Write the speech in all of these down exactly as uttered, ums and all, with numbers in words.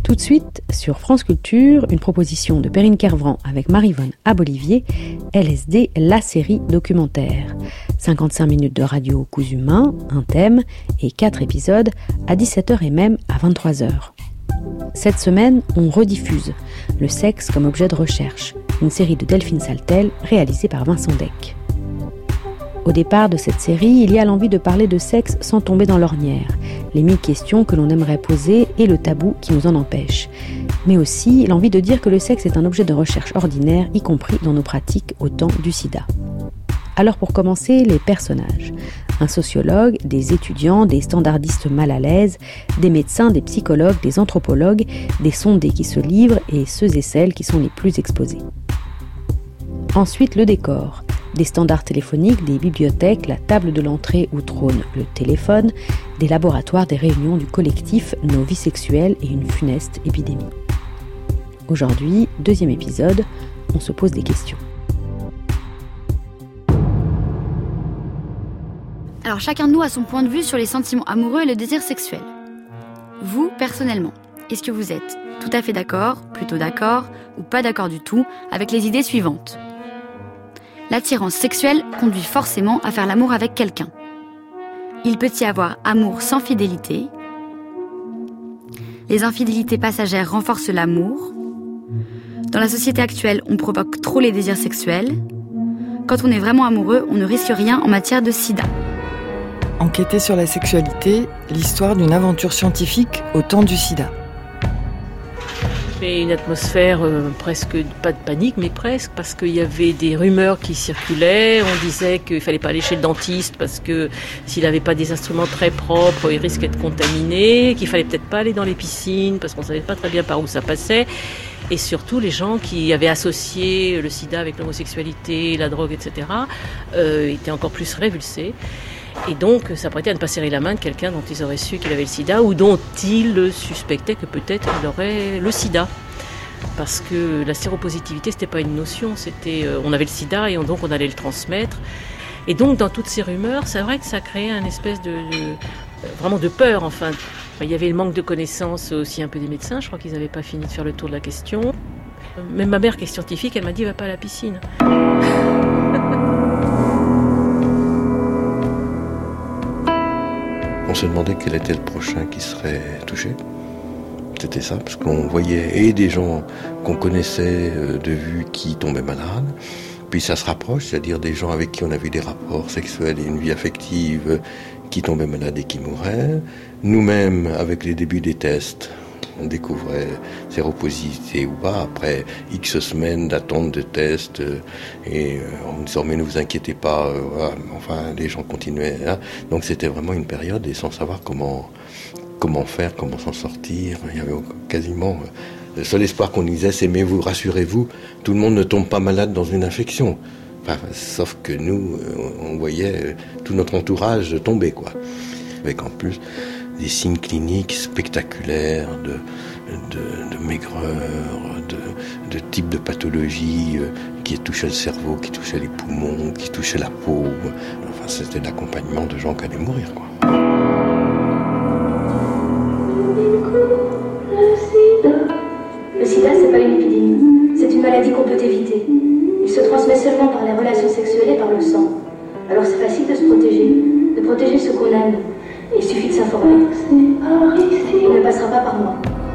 Tout de suite, sur France Culture, une proposition de Perrine Kervran avec Maryvonne Abolivier, L S D, la série documentaire. cinquante-cinq minutes de radio cousu main, un thème et quatre épisodes à dix-sept heures et même à vingt-trois heures. Cette semaine, on rediffuse Le sexe comme objet de recherche, une série de Delphine Saltel réalisée par Vincent Deck. Au départ de cette série, il y a l'envie de parler de sexe sans tomber dans l'ornière, les mille questions que l'on aimerait poser et le tabou qui nous en empêche. Mais aussi l'envie de dire que le sexe est un objet de recherche ordinaire, y compris dans nos pratiques au temps du sida. Alors pour commencer, les personnages. Un sociologue, des étudiants, des standardistes mal à l'aise, des médecins, des psychologues, des anthropologues, des sondés qui se livrent et ceux et celles qui sont les plus exposés. Ensuite, le décor. Des standards téléphoniques, des bibliothèques, la table de l'entrée où trône le téléphone, des laboratoires, des réunions du collectif Nos vies sexuelles et une funeste épidémie. Aujourd'hui, deuxième épisode, on se pose des questions. Alors chacun de nous a son point de vue sur les sentiments amoureux et le désir sexuel. Vous, personnellement, est-ce que vous êtes tout à fait d'accord, plutôt d'accord, ou pas d'accord du tout avec les idées suivantes ? L'attirance sexuelle conduit forcément à faire l'amour avec quelqu'un. Il peut y avoir amour sans fidélité. Les infidélités passagères renforcent l'amour. Dans la société actuelle, on provoque trop les désirs sexuels. Quand on est vraiment amoureux, on ne risque rien en matière de sida. Enquêter sur la sexualité, l'histoire d'une aventure scientifique au temps du sida. Mais une atmosphère euh, presque, pas de panique, mais presque, parce qu'il y avait des rumeurs qui circulaient. On disait qu'il ne fallait pas aller chez le dentiste parce que s'il n'avait pas des instruments très propres, il risquait de contaminer, qu'il ne fallait peut-être pas aller dans les piscines parce qu'on ne savait pas très bien par où ça passait. Et surtout, les gens qui avaient associé le sida avec l'homosexualité, la drogue, et cetera, euh, étaient encore plus révulsés. Et donc, ça prêtait à ne pas serrer la main de quelqu'un dont ils auraient su qu'il avait le sida ou dont ils suspectaient que peut-être il aurait le sida. Parce que la séropositivité, c'était pas une notion, c'était euh, on avait le sida et on, donc on allait le transmettre. Et donc, dans toutes ces rumeurs, c'est vrai que ça créait une espèce de, de vraiment de peur. Enfin, il y avait le manque de connaissances aussi un peu des médecins. Je crois qu'ils n'avaient pas fini de faire le tour de la question. Même ma mère, qui est scientifique, elle m'a dit va pas à la piscine. On se demandait quel était le prochain qui serait touché. C'était ça, parce qu'on voyait et des gens qu'on connaissait de vue qui tombaient malades, puis ça se rapproche, c'est-à-dire des gens avec qui on avait des rapports sexuels et une vie affective qui tombaient malades et qui mouraient. Nous-mêmes, avec les débuts des tests, on découvrait séropositivité ou pas, après X semaines d'attente de tests, et on disait, mais ne vous inquiétez pas, euh, voilà. Enfin, les gens continuaient. Hein. Donc c'était vraiment une période, et sans savoir comment, comment faire, comment s'en sortir. Il y avait quasiment... Le seul espoir qu'on disait, c'est, mais vous, rassurez-vous, tout le monde ne tombe pas malade dans une infection. Enfin, sauf que nous, on voyait tout notre entourage tomber, quoi. Avec en plus... des signes cliniques spectaculaires de, de, de maigreur, de, de type de pathologie euh, qui touchait le cerveau, qui touchait les poumons, qui touchait la peau. Enfin, c'était l'accompagnement de gens qui allaient mourir, quoi. Le sida, c'est pas une épidémie. C'est une maladie qu'on peut éviter. Il se transmet seulement par les relations sexuelles et par le sang. Alors c'est facile de se protéger, de protéger ceux qu'on aime. Il suffit de s'informer. Il ne passera pas par moi.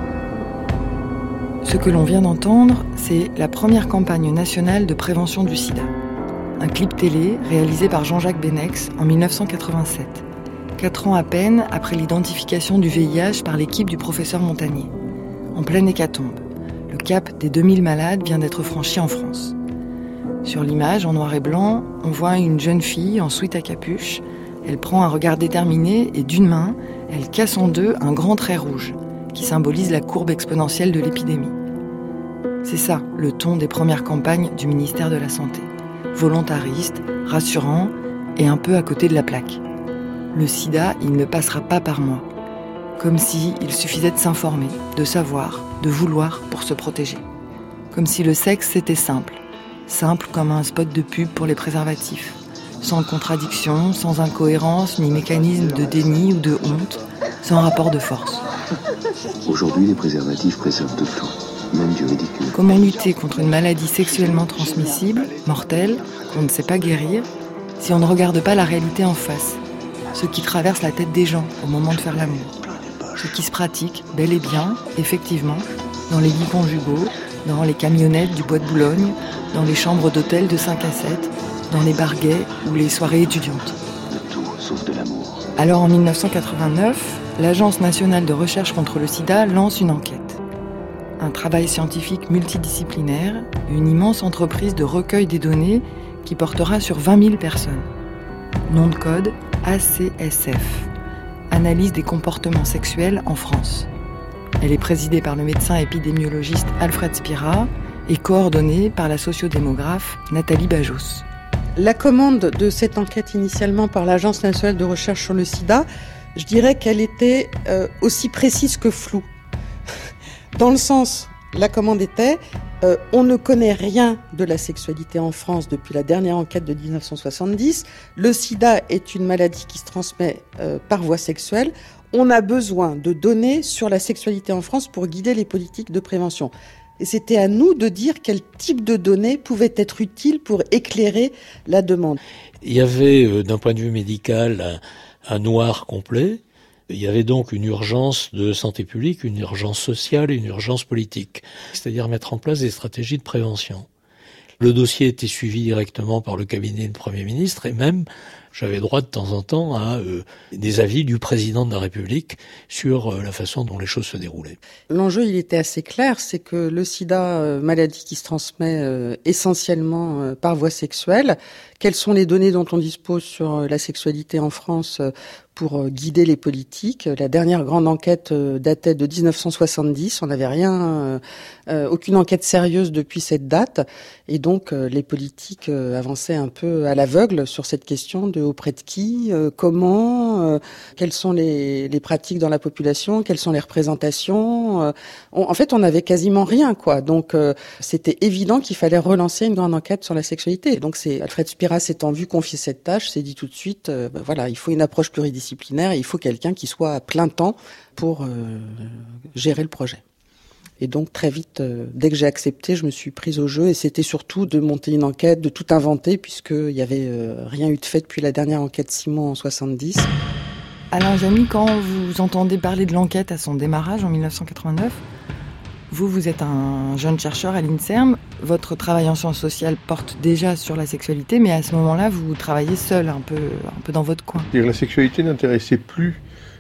Ce que l'on vient d'entendre, c'est la première campagne nationale de prévention du sida. Un clip télé réalisé par Jean-Jacques Benex en dix-neuf cent quatre-vingt-sept. Quatre ans à peine après l'identification du V I H par l'équipe du professeur Montagnier. En pleine hécatombe, le cap des deux mille malades vient d'être franchi en France. Sur l'image, en noir et blanc, on voit une jeune fille en sweat à capuche. Elle prend un regard déterminé et d'une main, elle casse en deux un grand trait rouge qui symbolise la courbe exponentielle de l'épidémie. C'est ça, le ton des premières campagnes du ministère de la Santé. Volontariste, rassurant et un peu à côté de la plaque. Le sida, il ne passera pas par moi. Comme si il suffisait de s'informer, de savoir, de vouloir pour se protéger. Comme si le sexe, c'était simple. Simple comme un spot de pub pour les préservatifs. Sans contradiction, sans incohérence, ni mécanisme de déni ou de honte, sans rapport de force. Aujourd'hui, les préservatifs préservent de tout, même du ridicule. Comment lutter contre une maladie sexuellement transmissible, mortelle, qu'on ne sait pas guérir, si on ne regarde pas la réalité en face, ce qui traverse la tête des gens au moment de faire l'amour, ce qui se pratique, bel et bien, effectivement, dans les lits conjugaux, dans les camionnettes du bois de Boulogne, dans les chambres d'hôtel de cinq à sept, dans les bars gays ou les soirées étudiantes. De tout, sauf de l'amour. Alors en mille neuf cent quatre-vingt-neuf, l'Agence nationale de recherche contre le sida lance une enquête. Un travail scientifique multidisciplinaire, une immense entreprise de recueil des données qui portera sur vingt mille personnes. Nom de code A C S F, Analyse des comportements sexuels en France. Elle est présidée par le médecin épidémiologiste Alfred Spira et coordonnée par la sociodémographe Nathalie Bajos. La commande de cette enquête initialement par l'Agence nationale de recherche sur le sida, je dirais qu'elle était euh, aussi précise que floue. Dans le sens, la commande était, euh, on ne connaît rien de la sexualité en France depuis la dernière enquête de dix-neuf cent soixante-dix. Le sida est une maladie qui se transmet euh, par voie sexuelle. On a besoin de données sur la sexualité en France pour guider les politiques de prévention. Et c'était à nous de dire quel type de données pouvaient être utiles pour éclairer la demande. Il y avait, euh, d'un point de vue médical, un, un noir complet. Il y avait donc une urgence de santé publique, une urgence sociale et une urgence politique. C'est-à-dire mettre en place des stratégies de prévention. Le dossier était suivi directement par le cabinet du Premier ministre et même j'avais droit de temps en temps à euh, des avis du président de la République sur euh, la façon dont les choses se déroulaient. L'enjeu, il était assez clair, c'est que le sida, euh, maladie qui se transmet euh, essentiellement euh, par voie sexuelle, quelles sont les données dont on dispose sur euh, la sexualité en France euh, pour euh, guider les politiques. La dernière grande enquête euh, datait de dix-neuf cent soixante-dix, on n'avait rien, euh, euh, aucune enquête sérieuse depuis cette date, et donc euh, les politiques euh, avançaient un peu à l'aveugle sur cette question de auprès de qui, euh, comment, euh, quelles sont les, les pratiques dans la population, quelles sont les représentations. Euh, on, en fait, on n'avait quasiment rien, quoi. Donc, euh, c'était évident qu'il fallait relancer une grande enquête sur la sexualité. Et donc, c'est Alfred Spira s'étant vu confier cette tâche, s'est dit tout de suite, euh, ben voilà, il faut une approche pluridisciplinaire, et il faut quelqu'un qui soit à plein temps pour euh, gérer le projet. Et donc très vite, euh, dès que j'ai accepté, je me suis prise au jeu et c'était surtout de monter une enquête, de tout inventer puisqu'il n'y avait euh, rien eu de fait depuis la dernière enquête Simon en soixante-dix. Alain Jamy, quand vous entendez parler de l'enquête à son démarrage en mille neuf cent quatre-vingt-neuf, vous, vous êtes un jeune chercheur à l'INSERM, votre travail en sciences sociales porte déjà sur la sexualité, mais à ce moment-là, vous travaillez seul, un peu, un peu dans votre coin. La sexualité n'intéressait plus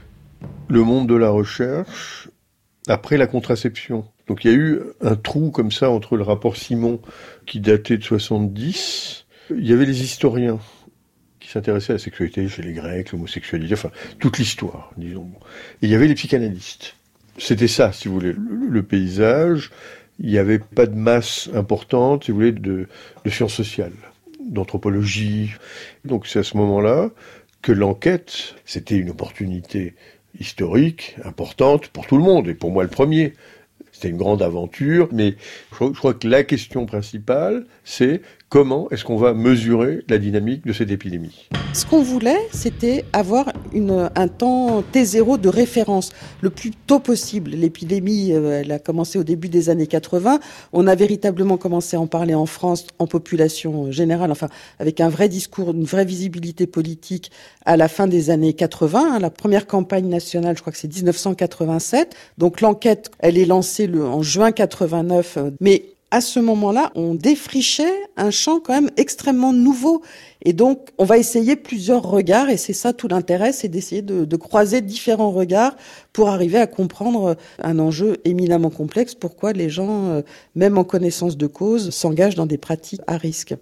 le monde de la recherche après la contraception. Donc il y a eu un trou comme ça entre le rapport Simon qui datait de soixante-dix. Il y avait les historiens qui s'intéressaient à la sexualité chez les Grecs, l'homosexualité, enfin toute l'histoire, disons. Et il y avait les psychanalystes. C'était ça, si vous voulez, le, le paysage. Il n'y avait pas de masse importante, si vous voulez, de, de sciences sociales, d'anthropologie. Donc c'est à ce moment-là que l'enquête, c'était une opportunité historique, importante pour tout le monde, et pour moi le premier. C'était une grande aventure, mais je crois, je crois que la question principale, c'est comment est-ce qu'on va mesurer la dynamique de cette épidémie ? Ce qu'on voulait, c'était avoir une, un temps T zéro de référence le plus tôt possible. L'épidémie, euh, elle a commencé au début des années quatre-vingts. On a véritablement commencé à en parler en France, en population générale, enfin avec un vrai discours, une vraie visibilité politique à la fin des années quatre-vingts. Hein. La première campagne nationale, je crois que c'est dix-neuf cent quatre-vingt-sept. Donc l'enquête, elle est lancée le, en juin quatre-vingt-neuf, mais à ce moment-là, on défrichait un champ quand même extrêmement nouveau. Et donc, on va essayer plusieurs regards, et c'est ça tout l'intérêt, c'est d'essayer de, de croiser différents regards pour arriver à comprendre un enjeu éminemment complexe, pourquoi les gens, même en connaissance de cause, s'engagent dans des pratiques à risque.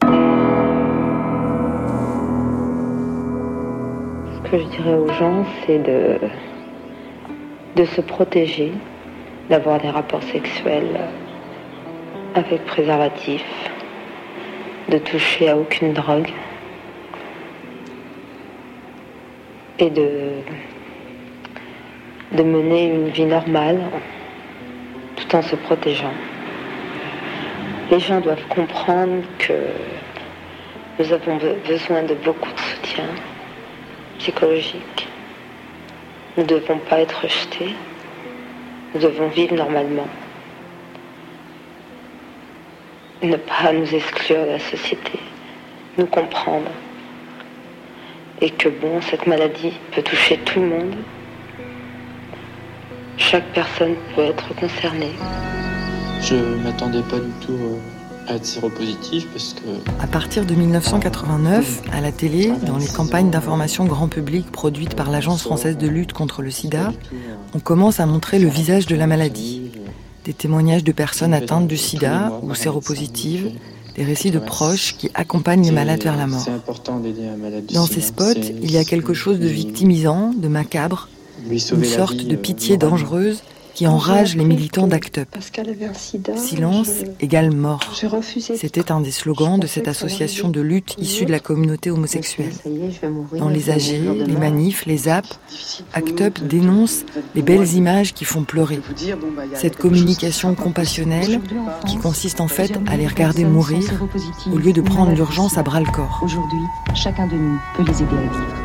Ce que je dirais aux gens, c'est de, de se protéger, d'avoir des rapports sexuels avec préservatif, de toucher à aucune drogue et de, de mener une vie normale tout en se protégeant. Les gens doivent comprendre que nous avons besoin de beaucoup de soutien psychologique. Nous ne devons pas être rejetés. nous devons vivre normalement. Ne pas nous exclure de la société, nous comprendre. Et que bon, cette maladie peut toucher tout le monde. Chaque personne peut être concernée. Je m'attendais pas du tout à être séropositif parce que... À partir de mille neuf cent quatre-vingt-neuf, à la télé, dans les campagnes d'information grand public produites par l'Agence française de lutte contre le sida, on commence à montrer le visage de la maladie. Des témoignages de personnes atteintes du sida ou séropositives, des récits de proches qui accompagnent les malades vers la mort. Dans ces spots, il y a quelque chose de victimisant, de macabre, une sorte de pitié dangereuse qui enrage les militants d'Act Up. Silence égale mort. C'était un des slogans de cette association de lutte issue de la communauté homosexuelle. Dans les A G, les manifs, les apps, Act Up dénonce les belles images qui font pleurer. Cette communication compassionnelle qui consiste en fait à les regarder mourir au lieu de prendre l'urgence à bras le corps. Aujourd'hui, chacun de nous peut les aider à vivre.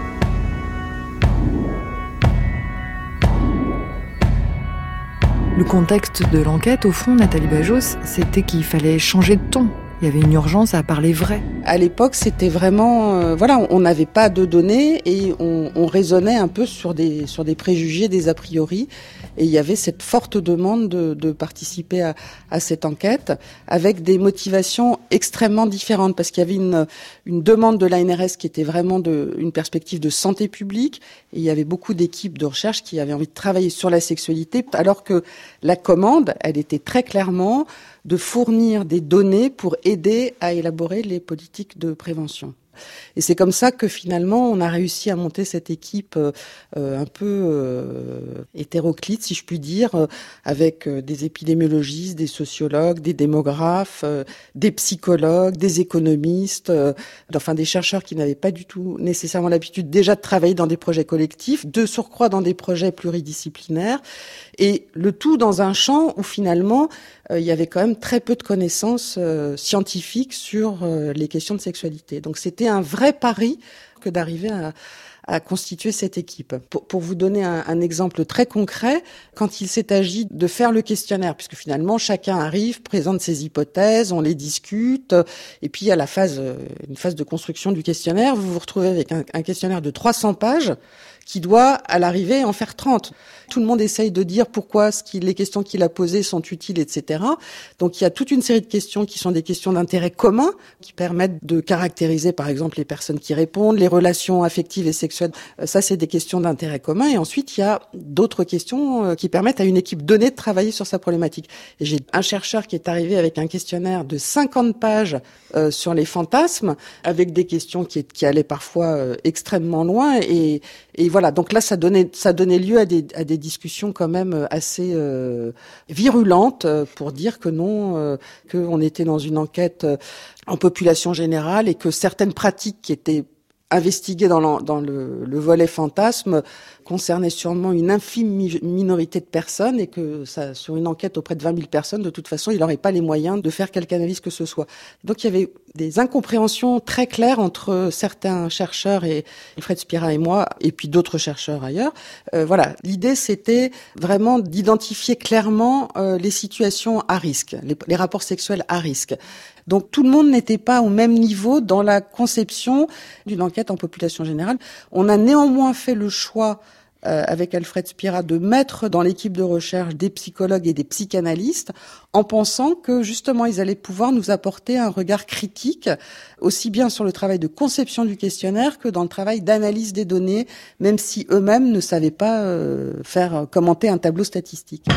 Le contexte de l'enquête, au fond, Nathalie Bajos, c'était qu'il fallait changer de ton. Il y avait une urgence à parler vrai. À l'époque, c'était vraiment... Euh, voilà, on n'avait pas de données et on, on raisonnait un peu sur des, sur des préjugés, des a priori. Et il y avait cette forte demande de, de participer à, à cette enquête avec des motivations extrêmement différentes. Parce qu'il y avait une, une demande de l'A N R S qui était vraiment de, une perspective de santé publique. Et il y avait beaucoup d'équipes de recherche qui avaient envie de travailler sur la sexualité. Alors que la commande, elle était très clairement de fournir des données pour aider à élaborer les politiques de prévention. Et c'est comme ça que finalement on a réussi à monter cette équipe euh, un peu euh, hétéroclite, si je puis dire, euh, avec euh, des épidémiologistes, des sociologues, des démographes, euh, des psychologues, des économistes, euh, enfin des chercheurs qui n'avaient pas du tout nécessairement l'habitude déjà de travailler dans des projets collectifs, de surcroît dans des projets pluridisciplinaires, et le tout dans un champ où finalement euh, il y avait quand même très peu de connaissances euh, scientifiques sur euh, les questions de sexualité. Donc c'était un vrai pari que d'arriver à, à constituer cette équipe. Pour, pour vous donner un, un exemple très concret, quand il s'est agi de faire le questionnaire, puisque finalement chacun arrive, présente ses hypothèses, on les discute, et puis il y a la phase, une phase de construction du questionnaire, vous vous retrouvez avec un, un questionnaire de trois cents pages qui doit, à l'arrivée, en faire trente. Tout le monde essaye de dire pourquoi ce qui, les questions qu'il a posées sont utiles, et cetera. Donc il y a toute une série de questions qui sont des questions d'intérêt commun, qui permettent de caractériser, par exemple, les personnes qui répondent, les relations affectives et sexuelles. Ça, c'est des questions d'intérêt commun. Et ensuite, il y a d'autres questions qui permettent à une équipe donnée de travailler sur sa problématique. Et j'ai un chercheur qui est arrivé avec un questionnaire de cinquante pages euh, sur les fantasmes, avec des questions qui, qui allaient parfois euh, extrêmement loin. Et, et voilà, donc là, ça donnait, ça donnait lieu à des, à des discussions quand même assez euh, virulentes pour dire que non, euh, qu'on était dans une enquête en population générale et que certaines pratiques qui étaient investiguées dans, le, dans le, le volet fantasme concernaient sûrement une infime mi- minorité de personnes et que ça, sur une enquête auprès de vingt mille personnes, de toute façon, il n'aurait pas les moyens de faire quelque analyse que ce soit. Donc il y avait des incompréhensions très claires entre certains chercheurs et Fred Spira et moi, et puis d'autres chercheurs ailleurs. Euh, voilà, l'idée c'était vraiment d'identifier clairement euh, les situations à risque, les, les rapports sexuels à risque. Donc tout le monde n'était pas au même niveau dans la conception d'une enquête en population générale. On a néanmoins fait le choix euh, avec Alfred Spira de mettre dans l'équipe de recherche des psychologues et des psychanalystes en pensant que justement ils allaient pouvoir nous apporter un regard critique aussi bien sur le travail de conception du questionnaire que dans le travail d'analyse des données, même si eux-mêmes ne savaient pas euh, faire commenter un tableau statistique.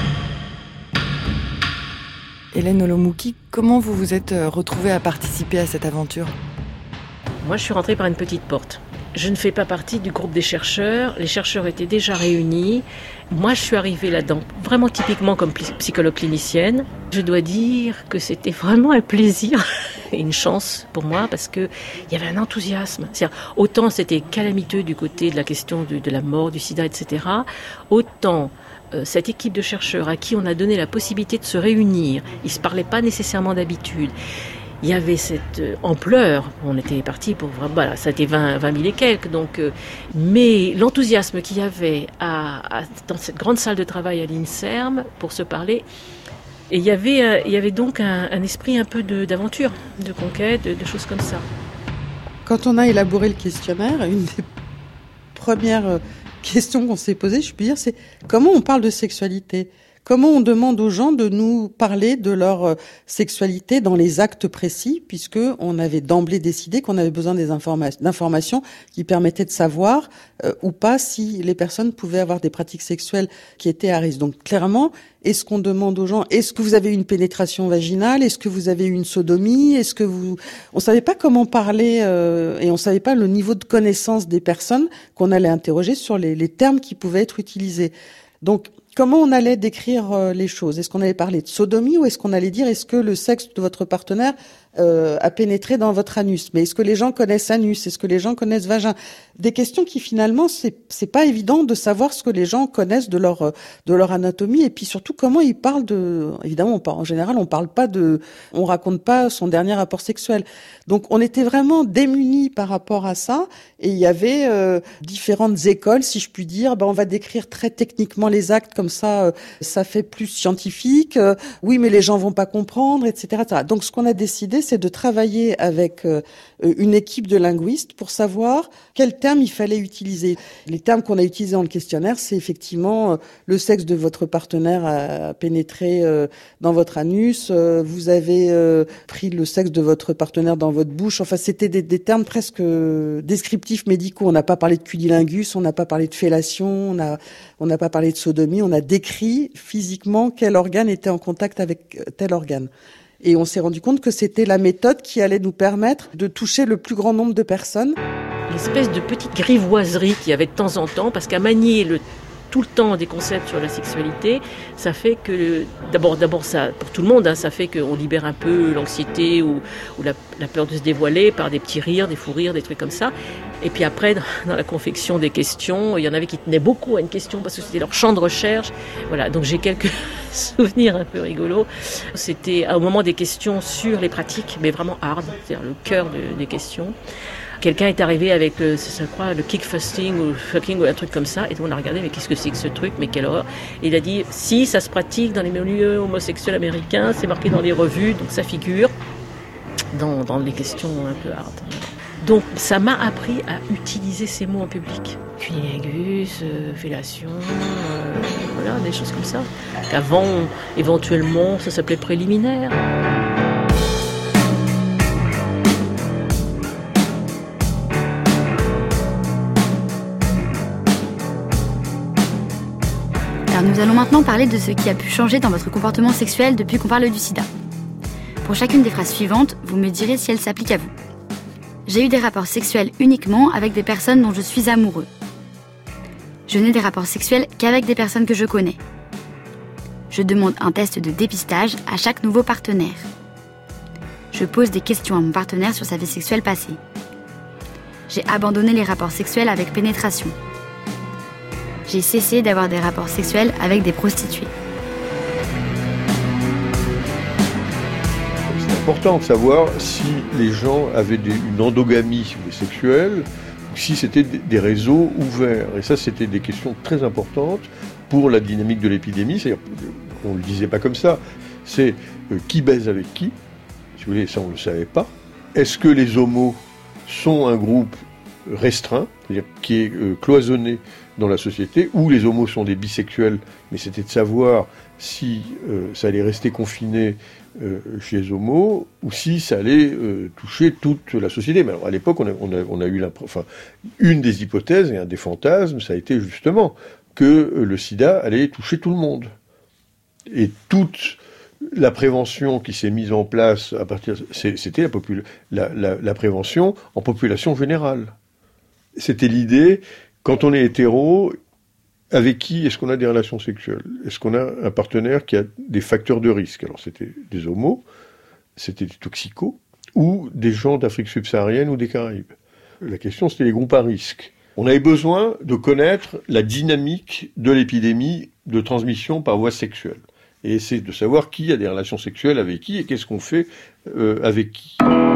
Hélène Olomouki, comment vous vous êtes retrouvée à participer à cette aventure ? Moi, je suis rentrée par une petite porte. Je ne fais pas partie du groupe des chercheurs. Les chercheurs étaient déjà réunis. Moi, je suis arrivée là-dedans, vraiment typiquement comme psychologue clinicienne. Je dois dire que c'était vraiment un plaisir et une chance pour moi parce que il y avait un enthousiasme. C'est-à-dire, autant c'était calamiteux du côté de la question de, de la mort, du sida, et cetera. Autant euh, cette équipe de chercheurs à qui on a donné la possibilité de se réunir, ils se parlaient pas nécessairement d'habitude. il y avait cette ampleur. On était parti pour voilà, ça a été vingt mille et quelques. Donc, euh, mais l'enthousiasme qu'il y avait à, à, dans cette grande salle de travail à l'INSERM pour se parler, et il y avait, euh, il y avait donc un, un esprit un peu de, d'aventure, de conquête, de, de choses comme ça. Quand on a élaboré le questionnaire, une des premières questions qu'on s'est posées, je peux dire, c'est comment on parle de sexualité ? Comment on demande aux gens de nous parler de leur sexualité dans les actes précis, puisque on avait d'emblée décidé qu'on avait besoin des informa- d'informations qui permettaient de savoir euh, ou pas si les personnes pouvaient avoir des pratiques sexuelles qui étaient à risque. Donc clairement, est-ce qu'on demande aux gens, est-ce que vous avez eu une pénétration vaginale, est-ce que vous avez eu une sodomie, est-ce que vous, on savait pas comment parler euh, et on savait pas le niveau de connaissance des personnes qu'on allait interroger sur les, les termes qui pouvaient être utilisés. Donc comment on allait décrire euh, les choses ? Est-ce qu'on allait parler de sodomie ou est-ce qu'on allait dire est-ce que le sexe de votre partenaire euh, a pénétré dans votre anus ? Mais est-ce que les gens connaissent anus ? Est-ce que les gens connaissent vagin ? Des questions qui finalement c'est c'est pas évident de savoir ce que les gens connaissent de leur de leur anatomie et puis surtout comment ils parlent de. Évidemment, on parle, en général, on parle pas de, on raconte pas son dernier rapport sexuel. Donc on était vraiment démunis par rapport à ça et il y avait euh, différentes écoles, si je puis dire. Ben on va décrire très techniquement les actes comme ça, euh, ça fait plus scientifique. Euh, oui, mais les gens vont pas comprendre, et cetera, et cetera. Donc ce qu'on a décidé, c'est de travailler avec euh, une équipe de linguistes pour savoir quels termes il fallait utiliser. Les termes qu'on a utilisés dans le questionnaire, c'est effectivement euh, le sexe de votre partenaire a pénétré euh, dans votre anus, euh, vous avez euh, pris le sexe de votre partenaire dans votre bouche. Enfin, c'était des, des termes presque descriptifs médicaux. On n'a pas parlé de cunnilingus, on n'a pas parlé de fellation, on a on n'a pas parlé de sodomie, on a décrit physiquement quel organe était en contact avec tel organe. Et on s'est rendu compte que c'était la méthode qui allait nous permettre de toucher le plus grand nombre de personnes. L'espèce de petite grivoiserie qu'il y avait de temps en temps, parce qu'à manier le, tout le temps des concepts sur la sexualité, ça fait que, d'abord, d'abord ça, pour tout le monde, hein, ça fait qu'on libère un peu l'anxiété ou, ou la, la peur de se dévoiler par des petits rires, des fous rires, des trucs comme ça. Et puis après, dans, dans la confection des questions, il y en avait qui tenaient beaucoup à une question parce que c'était leur champ de recherche. Voilà, donc j'ai quelques souvenirs un peu rigolos. C'était au moment des questions sur les pratiques, mais vraiment hard, c'est-à-dire le cœur de, des questions. Quelqu'un est arrivé avec, le, je crois, le kickfusting ou fucking ou un truc comme ça, et on a regardé, mais qu'est-ce que c'est que ce truc, mais quelle horreur. Et il a dit, si, ça se pratique dans les milieux homosexuels américains, c'est marqué dans les revues, donc ça figure dans, dans les questions un peu hard. Donc ça m'a appris à utiliser ces mots en public. Cunnilingus, euh, fellation, euh, voilà, des choses comme ça. Qu'avant, éventuellement, ça s'appelait préliminaire. Alors nous allons maintenant parler de ce qui a pu changer dans votre comportement sexuel depuis qu'on parle du sida. Pour chacune des phrases suivantes, vous me direz si elles s'appliquent à vous. J'ai eu des rapports sexuels uniquement avec des personnes dont je suis amoureux. Je n'ai des rapports sexuels qu'avec des personnes que je connais. Je demande un test de dépistage à chaque nouveau partenaire. Je pose des questions à mon partenaire sur sa vie sexuelle passée. J'ai abandonné les rapports sexuels avec pénétration. J'ai cessé d'avoir des rapports sexuels avec des prostituées. C'est important de savoir si les gens avaient des, une endogamie sexuelle ou si c'était des réseaux ouverts. Et ça, c'était des questions très importantes pour la dynamique de l'épidémie. C'est-à-dire, on ne le disait pas comme ça. C'est euh, qui baise avec qui. Si vous voulez, ça, on ne le savait pas. Est-ce que les homos sont un groupe restreint, c'est-à-dire qui est euh, cloisonné dans la société, ou les homos sont des bisexuels, mais c'était de savoir si euh, ça allait rester confiné euh, chez les homos, ou si ça allait euh, toucher toute la société. Mais alors, à l'époque, on a, on a, on a eu enfin, une des hypothèses et un des fantasmes, ça a été justement que euh, le sida allait toucher tout le monde. Et toute la prévention qui s'est mise en place à partir, c'était la, popula- la, la, la prévention en population générale. C'était l'idée, quand on est hétéro, avec qui est-ce qu'on a des relations sexuelles ? Est-ce qu'on a un partenaire qui a des facteurs de risque ? Alors c'était des homos, c'était des toxicos, ou des gens d'Afrique subsaharienne ou des Caraïbes. La question, c'était les groupes à risque. On avait besoin de connaître la dynamique de l'épidémie de transmission par voie sexuelle. et essayer de savoir qui a des relations sexuelles avec qui et qu'est-ce qu'on fait euh, avec qui.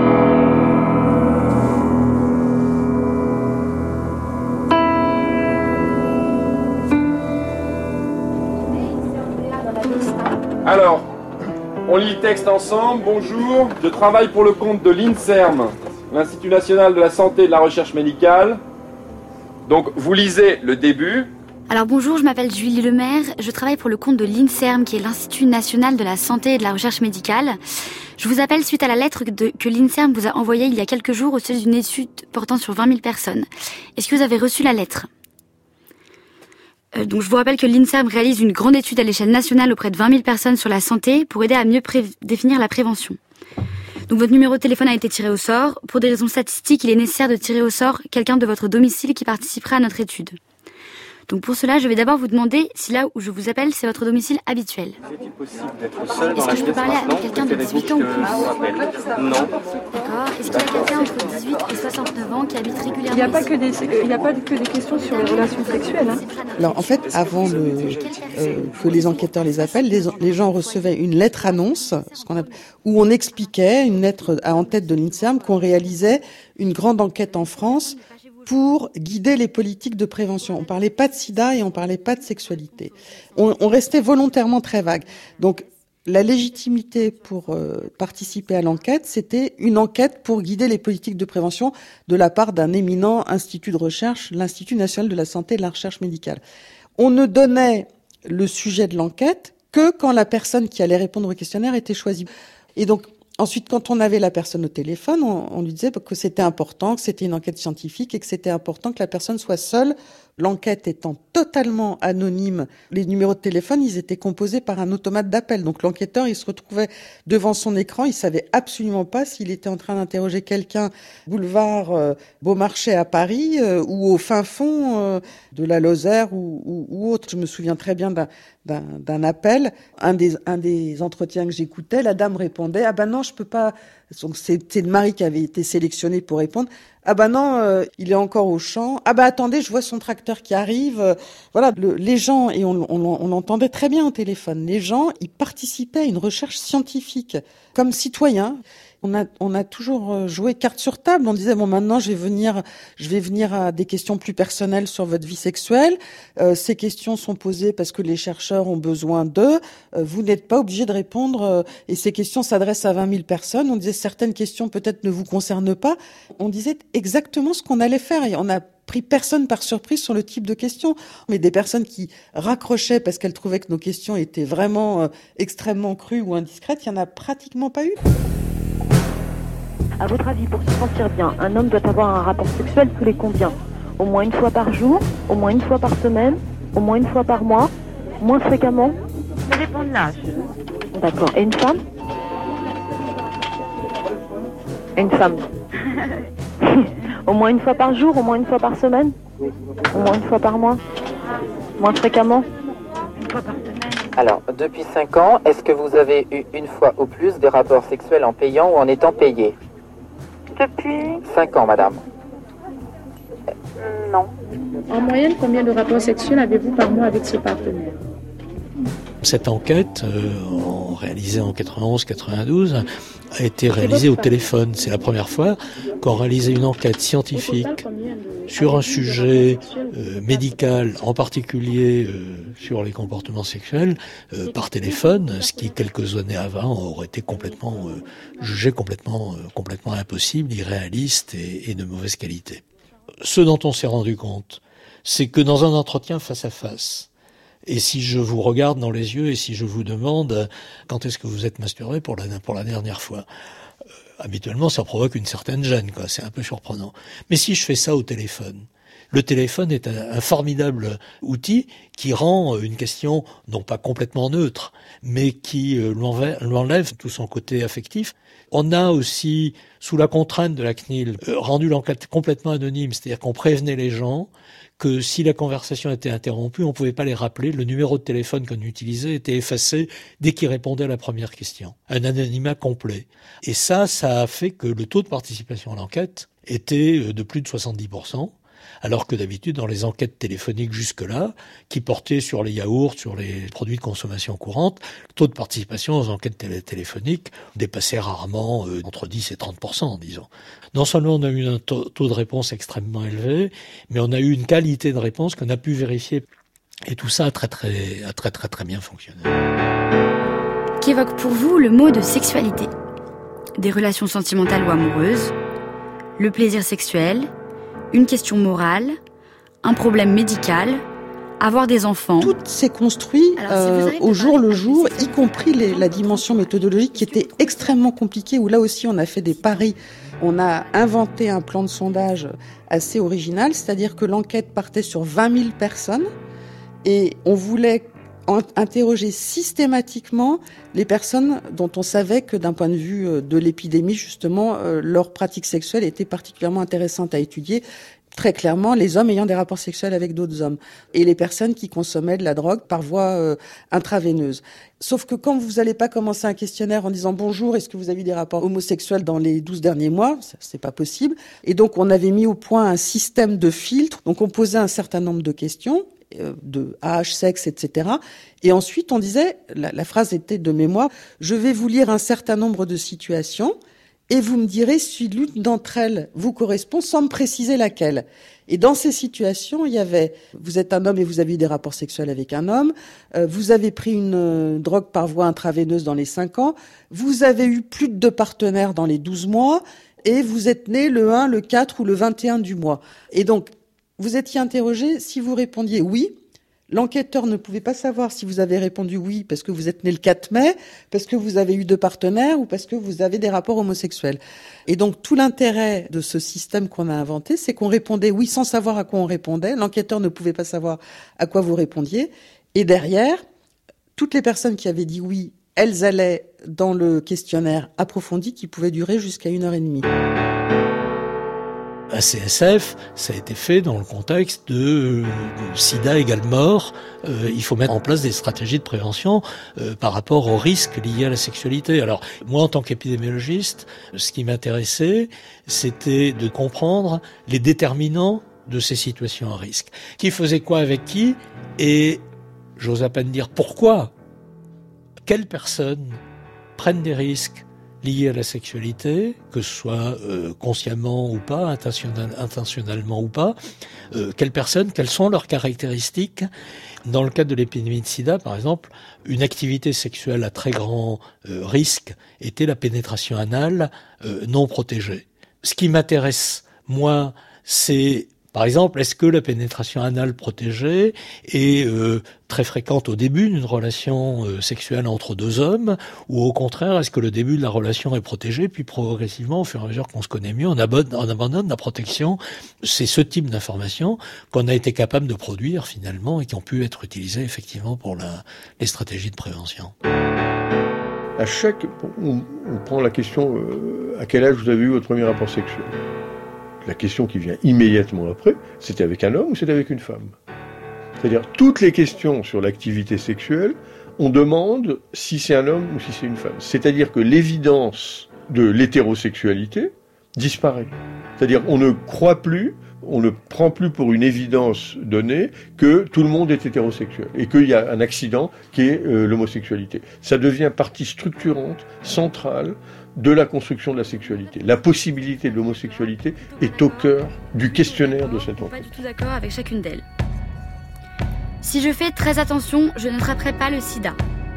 Alors, on lit le texte ensemble. Bonjour, je travaille pour le compte de l'INSERM, l'Institut National de la Santé et de la Recherche Médicale. Donc, vous lisez le début. Alors bonjour, je m'appelle Julie Lemaire, je travaille pour le compte de l'INSERM, qui est l'Institut National de la Santé et de la Recherche Médicale. Je vous appelle suite à la lettre de, que l'INSERM vous a envoyée il y a quelques jours au sujet d'une étude portant sur vingt mille personnes. Est-ce que vous avez reçu la lettre ? Euh, donc je vous rappelle que l'INSERM réalise une grande étude à l'échelle nationale auprès de vingt mille personnes sur la santé pour aider à mieux pré- définir la prévention. Donc votre numéro de téléphone a été tiré au sort. Pour des raisons statistiques, il est nécessaire de tirer au sort quelqu'un de votre domicile qui participera à notre étude. Donc pour cela, je vais d'abord vous demander si là où je vous appelle, c'est votre domicile habituel. Est-il possible d'être seul Est-ce que je peux parler avec quelqu'un de dix-huit ans ou plus ? Non. D'accord. Est-ce qu'il y a quelqu'un entre dix-huit et soixante-neuf ans qui habite régulièrement Il n'y a pas que des, il n'y a pas que des questions sur les relations sexuelles. Hein. Alors en fait, avant le, euh, que les enquêteurs les appellent, les, les gens recevaient une lettre annonce, ce qu'on appelle, où on expliquait, une lettre en tête de l'INSERM, qu'on réalisait une grande enquête en France pour guider les politiques de prévention. On parlait pas de sida et on parlait pas de sexualité. On, on restait volontairement très vague. Donc, la légitimité pour euh, participer à l'enquête, c'était une enquête pour guider les politiques de prévention de la part d'un éminent institut de recherche, l'Institut National de la Santé et de la Recherche Médicale. On ne donnait le sujet de l'enquête que quand la personne qui allait répondre au questionnaire était choisie. Et donc, ensuite, quand on avait la personne au téléphone, on, on lui disait que c'était important, que c'était une enquête scientifique et que c'était important que la personne soit seule. L'enquête étant totalement anonyme, les numéros de téléphone, ils étaient composés par un automate d'appel. Donc l'enquêteur, il se retrouvait devant son écran, il savait absolument pas s'il était en train d'interroger quelqu'un boulevard euh, Beaumarchais à Paris euh, ou au fin fond euh, de la Lozère ou, ou, ou autre. Je me souviens très bien d'un, d'un, d'un appel, un des, un des entretiens que j'écoutais, la dame répondait « Ah ben non, je peux pas ». Donc c'était le mari qui avait été sélectionné pour répondre. Ah ben non, euh, il est encore au champ. Ah ben attendez, je vois son tracteur qui arrive. Euh, voilà, le, les gens, et on, on, on l'entendait très bien au téléphone, les gens, ils participaient à une recherche scientifique comme citoyens. On a, on a toujours joué carte sur table. On disait bon, maintenant, je vais venir, je vais venir à des questions plus personnelles sur votre vie sexuelle. Euh, ces questions sont posées parce que les chercheurs ont besoin d'eux. Euh, vous n'êtes pas obligé de répondre. Euh, et ces questions s'adressent à vingt mille personnes. On disait certaines questions peut-être ne vous concernent pas. On disait exactement ce qu'on allait faire. Et on a pris personne par surprise sur le type de questions. Mais des personnes qui raccrochaient parce qu'elles trouvaient que nos questions étaient vraiment euh, extrêmement crues ou indiscrètes, il n'y en a pratiquement pas eu. À votre avis, pour se sentir bien, un homme doit avoir un rapport sexuel tous les combien ? Au moins une fois par jour, au moins une fois par semaine, au moins une fois par mois, moins fréquemment ? Ça dépend de l'âge. D'accord. Et une femme ? Une femme. Au moins une fois par jour, au moins une fois par semaine ? Au moins une fois par mois ? Moins fréquemment ? Une fois par semaine. Alors, depuis cinq ans, est-ce que vous avez eu une fois ou plus des rapports sexuels en payant ou en étant payé ? Depuis cinq ans, madame. Non. En moyenne, combien de rapports sexuels avez-vous par mois avec ce partenaire ? Cette enquête, euh, réalisée en quatre-vingt-onze quatre-vingt-douze, a été réalisée au téléphone. C'est la première fois qu'on réalisait une enquête scientifique sur un sujet euh, médical, en particulier euh, sur les comportements sexuels, euh, par téléphone, ce qui, quelques années avant, aurait été complètement euh, jugé complètement, euh, complètement impossible, irréaliste et, et de mauvaise qualité. Ce dont on s'est rendu compte, c'est que dans un entretien face à face, et si je vous regarde dans les yeux et si je vous demande quand est-ce que vous êtes masturbé pour la, pour la dernière fois, euh, habituellement ça provoque une certaine gêne, quoi. C'est un peu surprenant. Mais si je fais ça au téléphone, le téléphone est un, un formidable outil qui rend une question non pas complètement neutre, mais qui euh, l'enlève, l'enlève tout son côté affectif. On a aussi, sous la contrainte de la C N I L, euh, rendu l'enquête complètement anonyme, c'est-à-dire qu'on prévenait les gens que si la conversation était interrompue, on ne pouvait pas les rappeler. Le numéro de téléphone qu'on utilisait était effacé dès qu'ils répondaient à la première question. Un anonymat complet. Et ça, ça a fait que le taux de participation à l'enquête était de plus de soixante-dix pour cent, Alors que d'habitude, dans les enquêtes téléphoniques jusque-là, qui portaient sur les yaourts, sur les produits de consommation courante, le taux de participation aux enquêtes télé- téléphoniques dépassait rarement euh, entre dix et trente pour cent, disons. Non seulement on a eu un taux, taux de réponse extrêmement élevé, mais on a eu une qualité de réponse qu'on a pu vérifier. Et tout ça a très très, a très très très bien fonctionné. Qu'évoque pour vous le mot de sexualité ? Des relations sentimentales ou amoureuses, le plaisir sexuel, une question morale, un problème médical, avoir des enfants. Tout s'est construit Alors, euh, si au jour le jour, y compris les, la dimension méthodologique qui était extrêmement compliquée, où là aussi on a fait des paris. On a inventé un plan de sondage assez original, c'est-à-dire que l'enquête partait sur vingt mille personnes et on voulait interroger systématiquement les personnes dont on savait que d'un point de vue de l'épidémie, justement, leur pratique sexuelle était particulièrement intéressante à étudier. Très clairement, les hommes ayant des rapports sexuels avec d'autres hommes et les personnes qui consommaient de la drogue par voie euh, intraveineuse. Sauf que quand vous n'allez pas commencer un questionnaire en disant « Bonjour, est-ce que vous avez eu des rapports homosexuels dans les douze derniers mois ?» C'est pas possible. Et donc, on avait mis au point un système de filtres. Donc, on posait un certain nombre de questions de âge, sexe, et cetera. Et ensuite, on disait, la, la phrase était de mémoire, je vais vous lire un certain nombre de situations et vous me direz si l'une d'entre elles vous correspond sans me préciser laquelle. Et dans ces situations, il y avait, vous êtes un homme et vous avez eu des rapports sexuels avec un homme, euh, vous avez pris une euh, drogue par voie intraveineuse dans les cinq ans, vous avez eu plus de deux partenaires dans les douze mois et vous êtes né le un, le quatre ou le vingt et un du mois. Et donc, vous étiez interrogé, si vous répondiez oui, l'enquêteur ne pouvait pas savoir si vous avez répondu oui parce que vous êtes né le quatre mai, parce que vous avez eu deux partenaires ou parce que vous avez des rapports homosexuels. Et donc tout l'intérêt de ce système qu'on a inventé, c'est qu'on répondait oui sans savoir à quoi on répondait. L'enquêteur ne pouvait pas savoir à quoi vous répondiez. Et derrière, toutes les personnes qui avaient dit oui, elles allaient dans le questionnaire approfondi qui pouvait durer jusqu'à une heure et demie. À C S F, ça a été fait dans le contexte de, de sida égale mort. Euh, il faut mettre en place des stratégies de prévention euh, par rapport aux risques liés à la sexualité. Alors, moi, en tant qu'épidémiologiste, ce qui m'intéressait, c'était de comprendre les déterminants de ces situations à risque. Qui faisait quoi avec qui et, j'ose à peine dire, pourquoi. Quelles personnes prennent des risques liés à la sexualité, que ce soit euh, consciemment ou pas, intentionnel, intentionnellement ou pas, euh, quelles personnes, quelles sont leurs caractéristiques. Dans le cadre de l'épidémie de sida, par exemple, une activité sexuelle à très grand euh, risque était la pénétration anale euh, non protégée. Ce qui m'intéresse, moi, c'est, par exemple, est-ce que la pénétration anale protégée est euh, très fréquente au début d'une relation euh, sexuelle entre deux hommes, ou au contraire, est-ce que le début de la relation est protégé, puis progressivement, au fur et à mesure qu'on se connaît mieux, on abandonne, on abandonne la protection. C'est ce type d'informations qu'on a été capable de produire finalement et qui ont pu être utilisées effectivement pour la, les stratégies de prévention. À chaque, on, on prend la question euh, à quel âge vous avez eu votre premier rapport sexuel. La question qui vient immédiatement après, c'était avec un homme ou c'était avec une femme ? C'est-à-dire, toutes les questions sur l'activité sexuelle, on demande si c'est un homme ou si c'est une femme. C'est-à-dire que l'évidence de l'hétérosexualité disparaît. C'est-à-dire, on ne croit plus, on ne prend plus pour une évidence donnée que tout le monde est hétérosexuel et qu'il y a un accident qui est euh, l'homosexualité. Ça devient partie structurante, centrale, de la construction de la sexualité. La possibilité de l'homosexualité est au cœur du questionnaire de cette enquête. Pas du tout d'accord avec chacune d'elles. Si je fais très attention, je n'attraperai pas le sida.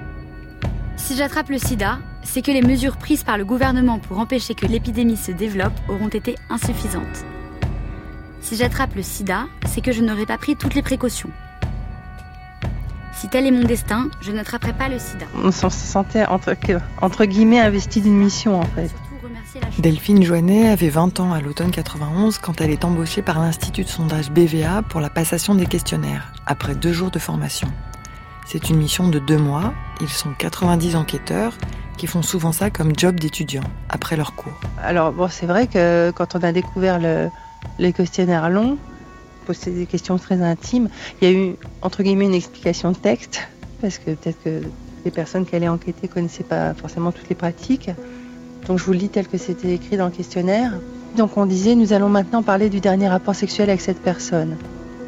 Si j'attrape le sida, c'est que les mesures prises par le gouvernement pour empêcher que l'épidémie se développe auront été insuffisantes. Si j'attrape le sida, c'est que je n'aurai pas pris toutes les précautions. Si tel est mon destin, je n'attraperai pas le sida. On se sentait entre, entre guillemets investi d'une mission en fait. Delphine Joannet avait vingt ans à l'automne quatre-vingt-onze quand elle est embauchée par l'Institut de sondage B V A pour la passation des questionnaires, après deux jours de formation. C'est une mission de deux mois, ils sont quatre-vingt-dix enquêteurs qui font souvent ça comme job d'étudiants, après leur cours. Alors bon, c'est vrai que quand on a découvert le, les questionnaires longs, poser des questions très intimes, il y a eu entre guillemets une explication de texte, parce que peut-être que les personnes qui allaient enquêter ne connaissaient pas forcément toutes les pratiques. Donc je vous le lis tel que c'était écrit dans le questionnaire. donc, on disait, nous allons maintenant parler du dernier rapport sexuel avec cette personne.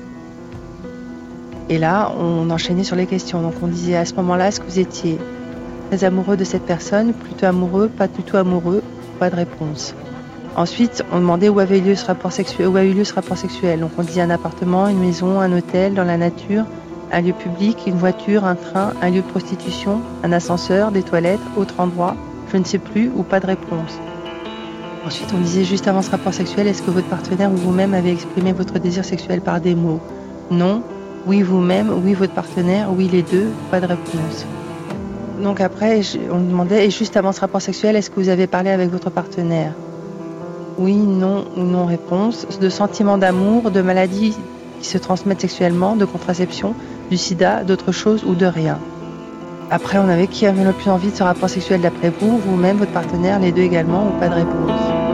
Et là, on enchaînait sur les questions. Donc, on disait à ce moment-là, est-ce que vous étiez très amoureux de cette personne, plutôt amoureux, pas du tout amoureux, pas de réponse. Ensuite, on demandait où avait eu lieu ce rapport sexuel, où a eu lieu ce rapport sexuel. Donc, on disait un appartement, une maison, un hôtel, dans la nature, un lieu public, une voiture, un train, un lieu de prostitution, un ascenseur, des toilettes, autre endroit, je ne sais plus, ou pas de réponse. Ensuite, on disait juste avant ce rapport sexuel, est-ce que votre partenaire ou vous-même avez exprimé votre désir sexuel par des mots? Non. Oui, vous-même. Oui, votre partenaire. Oui, les deux. Pas de réponse. Donc après, on demandait, et juste avant ce rapport sexuel, est-ce que vous avez parlé avec votre partenaire? Oui, non ou non réponse. De sentiments d'amour, de maladies qui se transmettent sexuellement, de contraception, du sida, d'autres choses ou de rien. Après, on avait qui avait le plus envie de ce rapport sexuel d'après vous, vous-même, votre partenaire, les deux également, ou pas de réponse.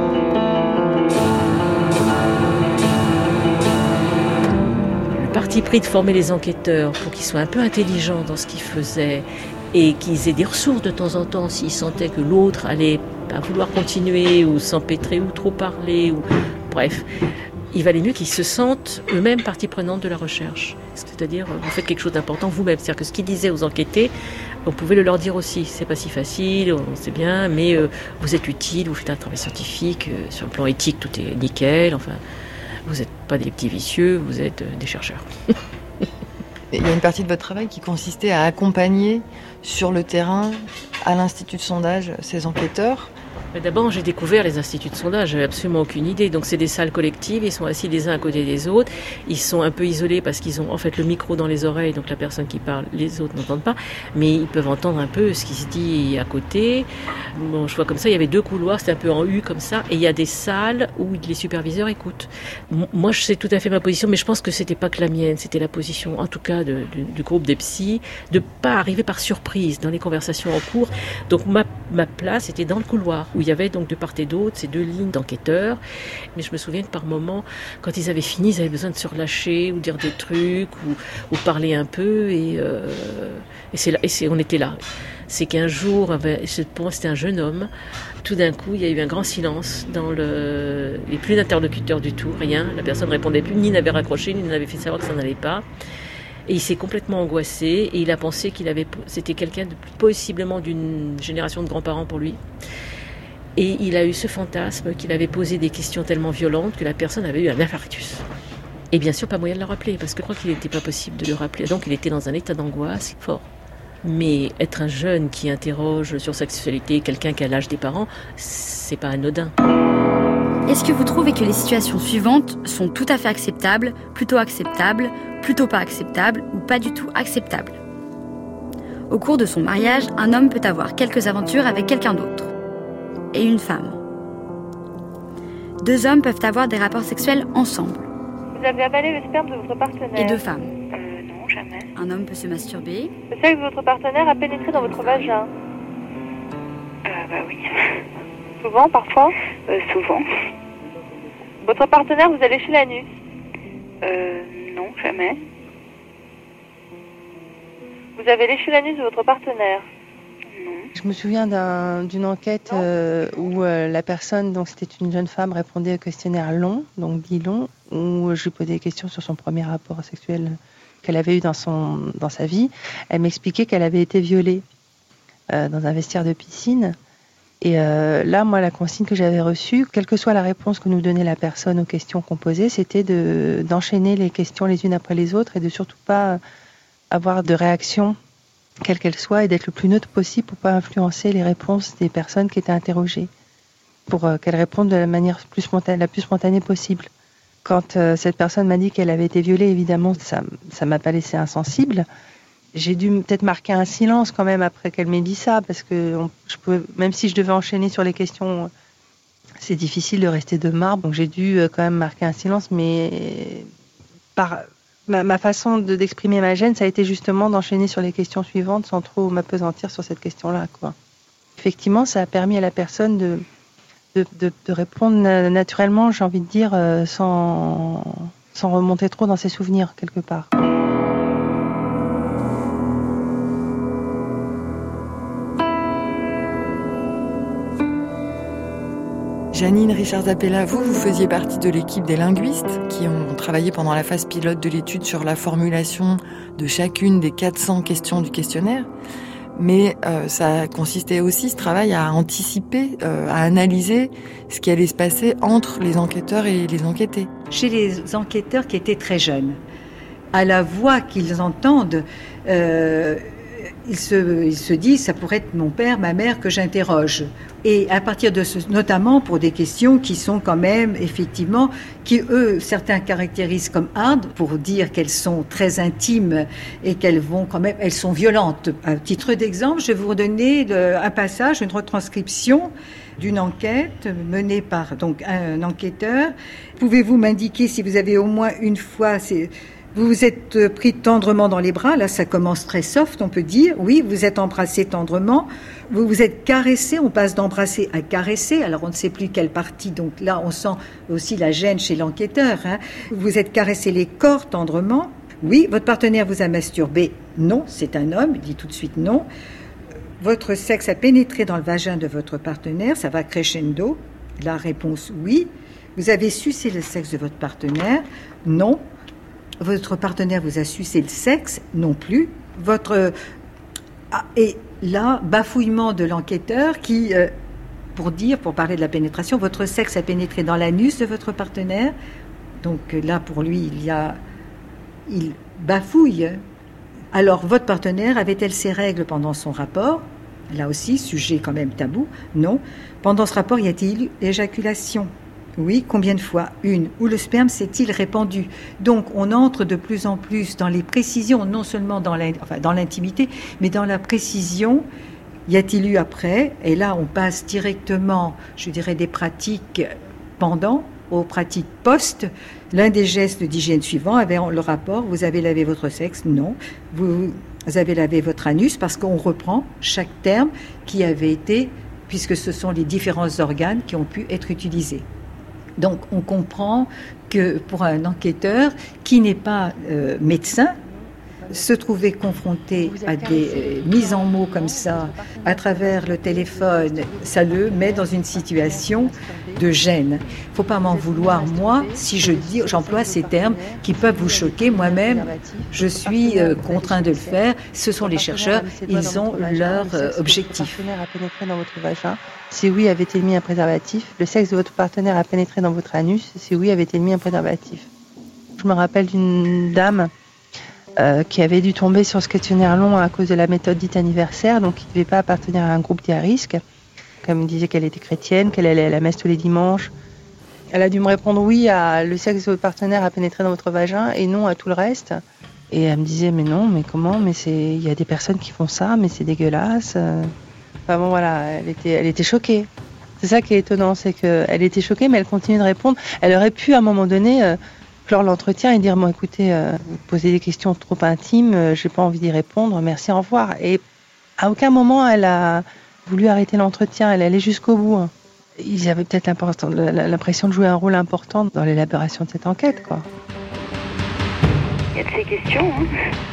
Le parti pris de former les enquêteurs pour qu'ils soient un peu intelligents dans ce qu'ils faisaient et qu'ils aient des ressources de temps en temps s'ils sentaient que l'autre allait pas vouloir continuer ou s'empêtrer ou trop parler, ou bref. Il valait mieux qu'ils se sentent eux-mêmes partie prenante de la recherche. C'est-à-dire, vous faites quelque chose d'important vous-même. C'est-à-dire que ce qu'ils disaient aux enquêtés, on pouvait le leur dire aussi. C'est pas si facile, on sait bien, mais euh, vous êtes utile, vous faites un travail scientifique, euh, sur le plan éthique, tout est nickel. Enfin, vous n'êtes pas des petits vicieux, vous êtes euh, des chercheurs. Il y a une partie de votre travail qui consistait à accompagner sur le terrain, à l'Institut de sondage, ces enquêteurs. D'abord, j'ai découvert les instituts de sondage, j'avais absolument aucune idée. Donc c'est des salles collectives, ils sont assis les uns à côté des autres, ils sont un peu isolés parce qu'ils ont en fait le micro dans les oreilles, donc la personne qui parle, les autres n'entendent pas, mais ils peuvent entendre un peu ce qui se dit à côté. Bon, je vois comme ça, il y avait deux couloirs, c'était un peu en U comme ça, et il y a des salles où les superviseurs écoutent. Moi, je sais tout à fait ma position, mais je pense que c'était pas que la mienne, c'était la position, en tout cas, de, de, du groupe des psys, de pas arriver par surprise dans les conversations en cours. Donc ma, ma place était dans le couloir, où il y avait donc de part et d'autre ces deux lignes d'enquêteurs. Mais je me souviens que par moments, quand ils avaient fini, ils avaient besoin de se relâcher ou dire des trucs ou, ou parler un peu. Et, euh, et, c'est là, et c'est, on était là. C'est qu'un jour, pour moi c'était un jeune homme, tout d'un coup il y a eu un grand silence dans le... Il n'y a plus d'interlocuteur du tout, rien. La personne ne répondait plus, ni n'avait raccroché, ni n'avait fait savoir que ça n'allait pas. Et il s'est complètement angoissé et il a pensé qu'il avait, c'était quelqu'un de possiblement d'une génération de grands-parents pour lui. Et il a eu ce fantasme qu'il avait posé des questions tellement violentes que la personne avait eu un infarctus. Et bien sûr, pas moyen de le rappeler, parce que je crois qu'il n'était pas possible de le rappeler. Donc il était dans un état d'angoisse fort. Mais être un jeune qui interroge sur sa sexualité, quelqu'un qui a l'âge des parents, c'est pas anodin. Est-ce que vous trouvez que les situations suivantes sont tout à fait acceptables, plutôt acceptables, plutôt pas acceptables ou pas du tout acceptables? Au cours de son mariage, un homme peut avoir quelques aventures avec quelqu'un d'autre. Et une femme. Deux hommes peuvent avoir des rapports sexuels ensemble. Vous avez avalé le sperme de votre partenaire. Et deux femmes. Euh, non, jamais. Un homme peut se masturber. Le sexe de votre partenaire a pénétré dans votre vagin. Euh, bah oui. Souvent, parfois euh, Souvent. Votre partenaire vous a léché l'anus. Euh, non, jamais. Vous avez léché l'anus de votre partenaire. Je me souviens d'un, d'une enquête euh, où euh, la personne, donc c'était une jeune femme, répondait au questionnaire long, donc dit long, où je lui posais des questions sur son premier rapport sexuel qu'elle avait eu dans, son, dans sa vie. Elle m'expliquait qu'elle avait été violée euh, dans un vestiaire de piscine. Et euh, là, moi, la consigne que j'avais reçue, quelle que soit la réponse que nous donnait la personne aux questions qu'on posait, c'était de, d'enchaîner les questions les unes après les autres et de surtout pas avoir de réaction quelle qu'elle soit, et d'être le plus neutre possible pour pas influencer les réponses des personnes qui étaient interrogées, pour euh, qu'elles répondent de la manière plus spontanée, la plus spontanée possible. Quand euh, cette personne m'a dit qu'elle avait été violée, évidemment, ça ça m'a pas laissé insensible. J'ai dû peut-être marquer un silence quand même après qu'elle m'ait dit ça, parce que on, je pouvais, même si je devais enchaîner sur les questions, c'est difficile de rester de marbre, donc j'ai dû euh, quand même marquer un silence, mais par Ma, ma façon de, d'exprimer ma gêne, ça a été justement d'enchaîner sur les questions suivantes sans trop m'appesantir sur cette question-là, quoi. Effectivement, ça a permis à la personne de, de, de, de répondre naturellement, j'ai envie de dire, euh, sans, sans remonter trop dans ses souvenirs, quelque part. Janine Richard-Zappella, vous, vous faisiez partie de l'équipe des linguistes qui ont travaillé pendant la phase pilote de l'étude sur la formulation de chacune des quatre cents questions du questionnaire. Mais euh, ça consistait aussi, ce travail, à anticiper, euh, à analyser ce qui allait se passer entre les enquêteurs et les enquêtés. Chez les enquêteurs qui étaient très jeunes, à la voix qu'ils entendent, euh, ils, se, ils se disent, ça pourrait être mon père, ma mère que j'interroge. Et à partir de ce, notamment pour des questions qui sont quand même, effectivement, qui eux, certains caractérisent comme hard, pour dire qu'elles sont très intimes et qu'elles vont quand même, elles sont violentes. À titre d'exemple, je vais vous redonner le, un passage, une retranscription d'une enquête menée par donc un enquêteur. Pouvez-vous m'indiquer si vous avez au moins une fois... C'est, vous vous êtes pris tendrement dans les bras, là ça commence très soft, on peut dire. Oui, vous êtes embrassé tendrement. Vous vous êtes caressé, on passe d'embrasser à caresser. Alors on ne sait plus quelle partie, donc là on sent aussi la gêne chez l'enquêteur. Hein. Vous êtes caressé les corps tendrement. Oui, votre partenaire vous a masturbé. Non, c'est un homme, il dit tout de suite non. Votre sexe a pénétré dans le vagin de votre partenaire, ça va crescendo. La réponse oui. Vous avez sucé le sexe de votre partenaire. Non. Votre partenaire vous a sucé le sexe, non plus. Votre ah, et là, bafouillement de l'enquêteur qui, euh, pour dire, pour parler de la pénétration, votre sexe a pénétré dans l'anus de votre partenaire. Donc là, pour lui, il y a, il bafouille. Alors, votre partenaire avait-elle ses règles pendant son rapport ? Là aussi, sujet quand même tabou. Non. Pendant ce rapport, y a-t-il eu éjaculation ? Oui, combien de fois ? Une. Où le sperme s'est-il répandu ? Donc, on entre de plus en plus dans les précisions, non seulement dans, enfin, dans l'intimité, mais dans la précision. Y a-t-il eu après ? Et là, on passe directement, je dirais, des pratiques pendant aux pratiques post. L'un des gestes d'hygiène suivants avait le rapport, vous avez lavé votre sexe ? Non. Vous, vous avez lavé votre anus, parce qu'on reprend chaque terme qui avait été, puisque ce sont les différents organes qui ont pu être utilisés. Donc, on comprend que pour un enquêteur qui n'est pas euh, médecin, se trouver confronté à des euh, mises en mots comme ça à travers le téléphone, ça le met dans une situation de gêne. Il ne faut pas m'en vouloir, moi, si je dis, j'emploie ces termes qui peuvent vous choquer. Moi-même, je suis euh, contraint de le faire. Ce sont les chercheurs, ils ont leur euh, objectif. Le sexe de votre partenaire a pénétré dans votre vagin. Si oui, avait-il mis un préservatif ? Le sexe de votre partenaire a pénétré dans votre anus. Si oui, avait-il mis un préservatif ? Je me rappelle d'une dame Euh, qui avait dû tomber sur ce questionnaire long à cause de la méthode dite anniversaire, donc qui ne devait pas appartenir à un groupe à risque. Comme elle disait qu'elle était chrétienne, qu'elle allait à la messe tous les dimanches. Elle a dû me répondre oui à le sexe de votre partenaire a pénétré dans votre vagin et non à tout le reste. Et elle me disait mais non, mais comment, mais c'est, il y a des personnes qui font ça, mais c'est dégueulasse. Enfin bon voilà, elle était, elle était choquée. C'est ça qui est étonnant, c'est qu'elle était choquée, mais elle continue de répondre. Elle aurait pu à un moment donné euh, clore l'entretien et dire bon écoutez, euh, vous posez des questions trop intimes, euh, j'ai pas envie d'y répondre, merci, au revoir. Et à aucun moment elle a voulu arrêter l'entretien, elle allait jusqu'au bout. Hein. Ils avaient peut-être l'impression de jouer un rôle important dans l'élaboration de cette enquête, quoi. Il y a de ces questions, hein.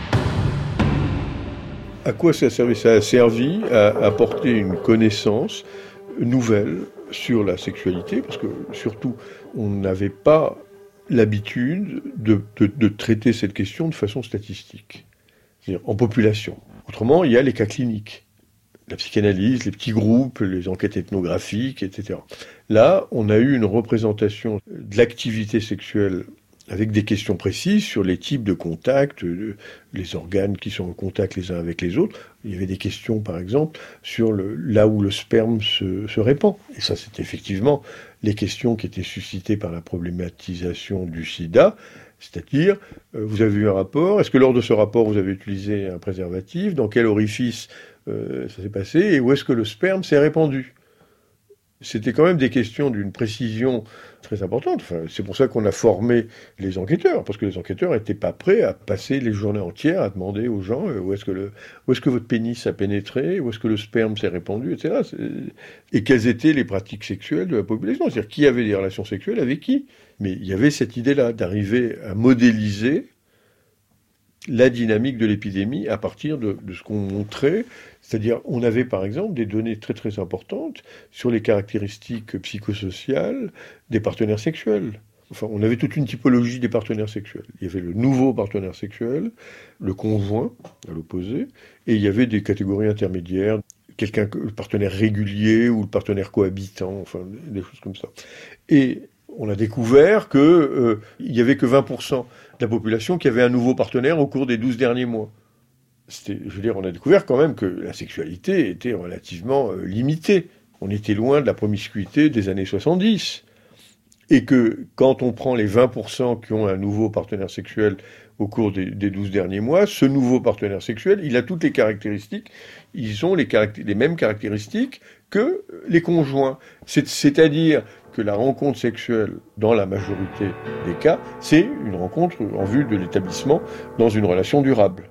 À quoi ça a servi ? Ça a servi à apporter une connaissance nouvelle sur la sexualité, parce que surtout, on n'avait pas l'habitude de, de, de traiter cette question de façon statistique, c'est-à-dire en population. Autrement, il y a les cas cliniques, la psychanalyse, les petits groupes, les enquêtes ethnographiques, et cetera. Là, on a eu une représentation de l'activité sexuelle avec des questions précises sur les types de contacts, les organes qui sont en contact les uns avec les autres. Il y avait des questions, par exemple, sur le, là où le sperme se, se répand. Et ça, c'est effectivement les questions qui étaient suscitées par la problématisation du sida, c'est-à-dire, euh, vous avez eu un rapport, est-ce que lors de ce rapport, vous avez utilisé un préservatif ? Dans quel orifice euh, ça s'est passé ? Et où est-ce que le sperme s'est répandu ? C'était quand même des questions d'une précision très importante. Enfin, c'est pour ça qu'on a formé les enquêteurs, parce que les enquêteurs n'étaient pas prêts à passer les journées entières à demander aux gens euh, où est-ce que le, où est-ce que votre pénis a pénétré, où est-ce que le sperme s'est répandu, et cetera. Et quelles étaient les pratiques sexuelles de la population, c'est-à-dire qui avait des relations sexuelles avec qui. Mais il y avait cette idée-là d'arriver à modéliser la dynamique de l'épidémie à partir de, de ce qu'on montrait. C'est-à-dire, on avait par exemple des données très très importantes sur les caractéristiques psychosociales des partenaires sexuels. Enfin, on avait toute une typologie des partenaires sexuels. Il y avait le nouveau partenaire sexuel, le conjoint, à l'opposé, et il y avait des catégories intermédiaires, quelqu'un, le partenaire régulier ou le partenaire cohabitant, enfin, des choses comme ça. Et on a découvert que euh, il y avait que vingt pour cent de la population qui avait un nouveau partenaire au cours des douze derniers mois. C'était, je veux dire, on a découvert quand même que la sexualité était relativement euh, limitée. On était loin de la promiscuité des années soixante-dix. Et que quand on prend les vingt pour cent qui ont un nouveau partenaire sexuel au cours des, des douze derniers mois, ce nouveau partenaire sexuel, il a toutes les caractéristiques, ils ont les, caractér- les mêmes caractéristiques que les conjoints. C'est, c'est-à-dire que la rencontre sexuelle, dans la majorité des cas, c'est une rencontre en vue de l'établissement dans une relation durable.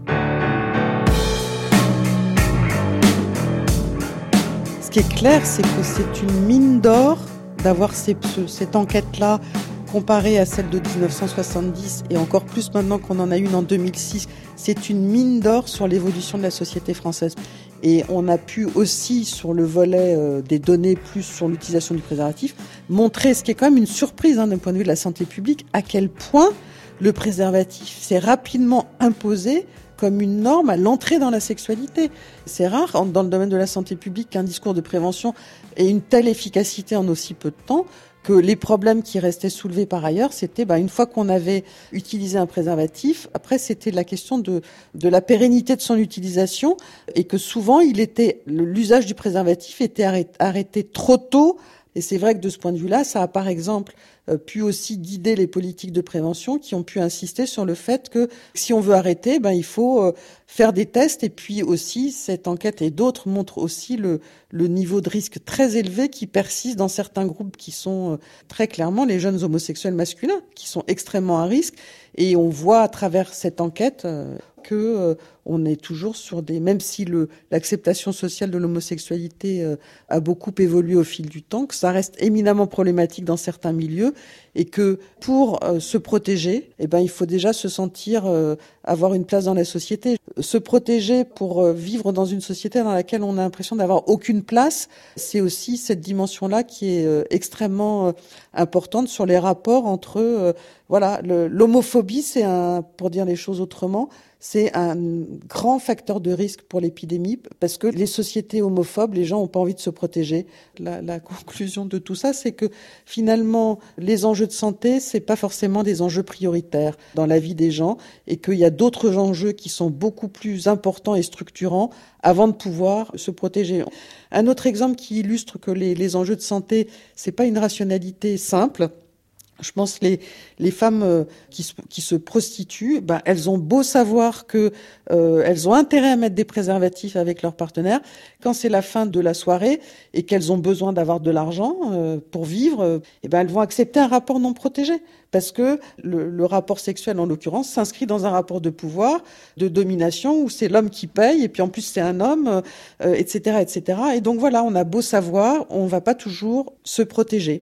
Ce qui est clair, c'est que c'est une mine d'or d'avoir ces, ce, cette enquête-là comparée à celle de dix-neuf cent soixante-dix et encore plus maintenant qu'on en a une en deux mille six. C'est une mine d'or sur l'évolution de la société française. Et on a pu aussi, sur le volet euh, des données, plus sur l'utilisation du préservatif, montrer, ce qui est quand même une surprise hein, d'un point de vue de la santé publique, à quel point le préservatif s'est rapidement imposé comme une norme à l'entrée dans la sexualité. C'est rare, dans le domaine de la santé publique, qu'un discours de prévention ait une telle efficacité en aussi peu de temps, que les problèmes qui restaient soulevés par ailleurs, c'était bah, une fois qu'on avait utilisé un préservatif, après c'était la question de, de la pérennité de son utilisation, et que souvent il était, l'usage du préservatif était arrêté, arrêté trop tôt. Et c'est vrai que de ce point de vue-là, ça a par exemple pu aussi guider les politiques de prévention qui ont pu insister sur le fait que si on veut arrêter, ben il faut faire des tests. Et puis aussi, cette enquête et d'autres montrent aussi le, le niveau de risque très élevé qui persiste dans certains groupes qui sont très clairement les jeunes homosexuels masculins, qui sont extrêmement à risque. Et on voit à travers cette enquête que euh, on est toujours sur des, même si le l'acceptation sociale de l'homosexualité euh, a beaucoup évolué au fil du temps, que ça reste éminemment problématique dans certains milieux, et que pour euh, se protéger, eh ben il faut déjà se sentir euh, avoir une place dans la société. Se protéger pour euh, vivre dans une société dans laquelle on a l'impression d'avoir aucune place, c'est aussi cette dimension-là qui est euh, extrêmement euh, importante sur les rapports entre euh, voilà, le, l'homophobie, c'est un, pour dire les choses autrement, c'est un grand facteur de risque pour l'épidémie parce que les sociétés homophobes, les gens n'ont pas envie de se protéger. La, la conclusion de tout ça, c'est que finalement, les enjeux de santé, c'est pas forcément des enjeux prioritaires dans la vie des gens et qu'il y a d'autres enjeux qui sont beaucoup plus importants et structurants avant de pouvoir se protéger. Un autre exemple qui illustre que les, les enjeux de santé, c'est pas une rationalité simple. Je pense les les femmes euh, qui se qui se prostituent, ben elles ont beau savoir que euh, elles ont intérêt à mettre des préservatifs avec leurs partenaires. Quand c'est la fin de la soirée et qu'elles ont besoin d'avoir de l'argent euh, pour vivre, euh, et ben elles vont accepter un rapport non protégé parce que le, le rapport sexuel en l'occurrence s'inscrit dans un rapport de pouvoir, de domination où c'est l'homme qui paye et puis en plus c'est un homme, euh, et cetera, et cetera. Et donc voilà, on a beau savoir, on va pas toujours se protéger.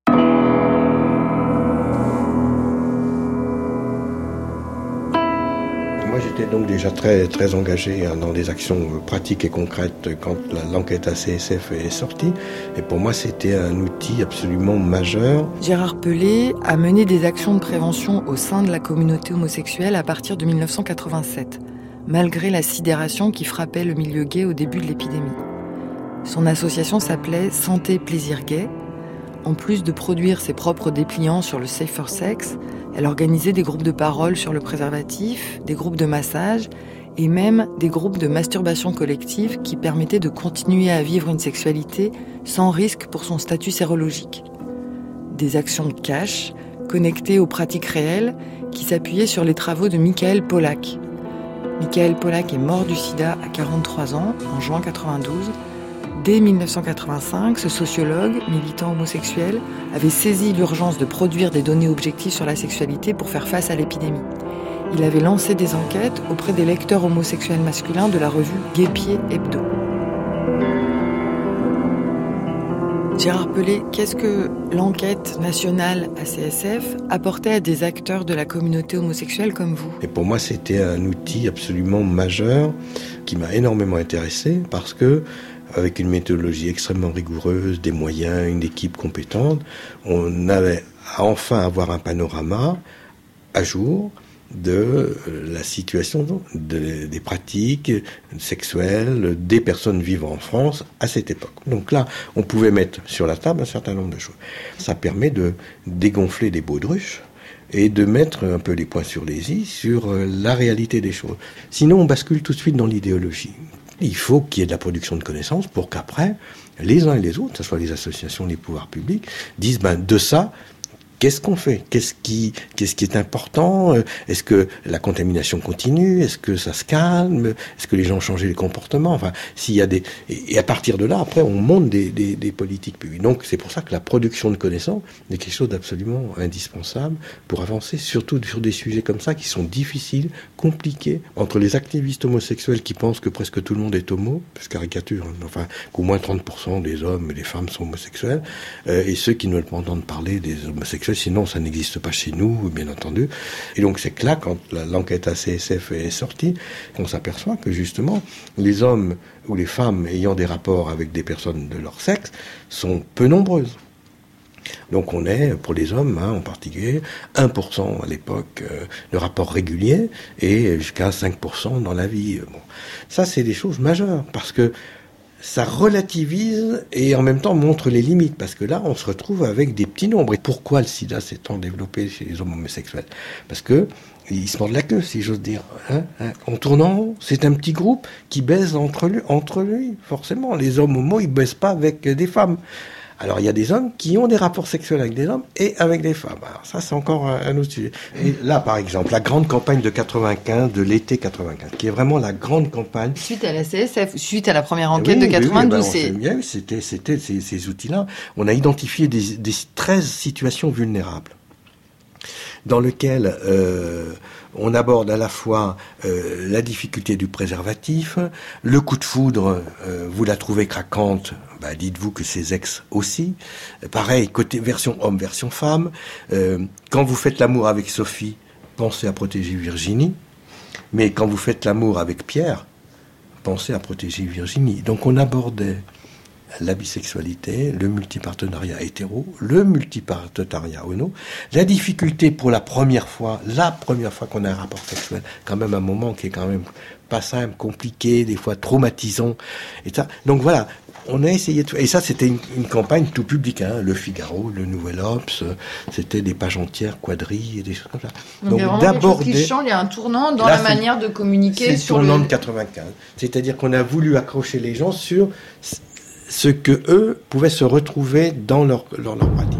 Moi, j'étais donc déjà très, très engagé dans des actions pratiques et concrètes quand l'enquête A C S F est sortie. Et pour moi, c'était un outil absolument majeur. Gérard Pelé a mené des actions de prévention au sein de la communauté homosexuelle à partir de dix-neuf cent quatre-vingt-sept, malgré la sidération qui frappait le milieu gay au début de l'épidémie. Son association s'appelait Santé Plaisir Gay. En plus de produire ses propres dépliants sur le safer sex, elle organisait des groupes de parole sur le préservatif, des groupes de massage et même des groupes de masturbation collective qui permettaient de continuer à vivre une sexualité sans risque pour son statut sérologique. Des actions cash, connectées aux pratiques réelles, qui s'appuyaient sur les travaux de Michael Pollack. Michael Pollack est mort du sida à quarante-trois ans, en juin quatre-vingt-douze. Dès dix-neuf cent quatre-vingt-cinq, ce sociologue, militant homosexuel, avait saisi l'urgence de produire des données objectives sur la sexualité pour faire face à l'épidémie. Il avait lancé des enquêtes auprès des lecteurs homosexuels masculins de la revue Guépier Hebdo. Gérard Pelé, qu'est-ce que l'enquête nationale A C S F apportait à des acteurs de la communauté homosexuelle comme vous ? Et pour moi, c'était un outil absolument majeur qui m'a énormément intéressé parce que, avec une méthodologie extrêmement rigoureuse, des moyens, une équipe compétente, on avait à enfin avoir un panorama à jour de la situation de, des pratiques sexuelles des personnes vivant en France à cette époque. Donc là, on pouvait mettre sur la table un certain nombre de choses. Ça permet de dégonfler des baudruches et de mettre un peu les points sur les i sur la réalité des choses. Sinon, on bascule tout de suite dans l'idéologie. Il faut qu'il y ait de la production de connaissances pour qu'après, les uns et les autres, que ce soit les associations, les pouvoirs publics, disent ben, de ça, qu'est-ce qu'on fait ? Qu'est-ce qui, qu'est-ce qui est important ? Est-ce que la contamination continue ? Est-ce que ça se calme ? Est-ce que les gens ont changé les comportements ? Enfin, s'il y a des, et à partir de là, après, on monte des, des, des politiques publiques. Donc, c'est pour ça que la production de connaissances est quelque chose d'absolument indispensable pour avancer, surtout sur des sujets comme ça qui sont difficiles, compliqués, entre les activistes homosexuels qui pensent que presque tout le monde est homo, parce caricature, hein, enfin, qu'au moins trente pour cent des hommes et des femmes sont homosexuels, euh, et ceux qui ne veulent pas entendre parler des homosexuels. Sinon, ça n'existe pas chez nous, bien entendu. Et donc, c'est que là, quand l'enquête A C S F est sortie, on s'aperçoit que, justement, les hommes ou les femmes ayant des rapports avec des personnes de leur sexe sont peu nombreuses. Donc, on est, pour les hommes, hein, en particulier, un pour cent à l'époque euh, de rapports réguliers et jusqu'à cinq pour cent dans la vie. Bon. Ça, c'est des choses majeures, parce que ça relativise et en même temps montre les limites, parce que là, on se retrouve avec des petits nombres. Et pourquoi le sida s'est tant développé chez les hommes homosexuels ? Parce que ils se mordent la queue, si j'ose dire. Hein, hein. En tournant, c'est un petit groupe qui baise entre lui, entre lui. Forcément, les hommes homos, ils baissent pas avec des femmes. Alors, il y a des hommes qui ont des rapports sexuels avec des hommes et avec des femmes. Alors, ça, c'est encore un, un autre sujet. Et là, par exemple, la grande campagne de quatre-vingt-quinze, de l'été quatre-vingt-quinze, qui est vraiment la grande campagne. Suite à la C S F, suite à la première enquête oui, de quatre-vingt-douze. Oui, oui, ben, c'est... C'était, c'était ces, ces outils-là. On a identifié des, des treize situations vulnérables dans lesquelles euh, on aborde à la fois euh, la difficulté du préservatif, le coup de foudre, euh, vous la trouvez craquante, bah, dites-vous que ses ex aussi. Pareil, côté version homme, version femme. Euh, quand vous faites l'amour avec Sophie, pensez à protéger Virginie. Mais quand vous faites l'amour avec Pierre, pensez à protéger Virginie. Donc on abordait la bisexualité, le multipartenariat hétéro, le multipartenariat homo, la difficulté pour la première fois, la première fois qu'on a un rapport sexuel, quand même un moment qui est quand même pas simple, compliqué, des fois traumatisant, et ça. Donc voilà, on a essayé de... Et ça, c'était une, une campagne tout public, hein, le Figaro, le Nouvel Obs, c'était des pages entières, quadrilles, et des choses comme ça. Donc, Donc il y a d'aborder... quelque chose qui change, il y a un tournant dans là, la manière de communiquer. C'est sur le tournant le... de quatre-vingt-quinze. C'est-à-dire qu'on a voulu accrocher les gens sur ce que eux pouvaient se retrouver dans leur, leur, leur pratique.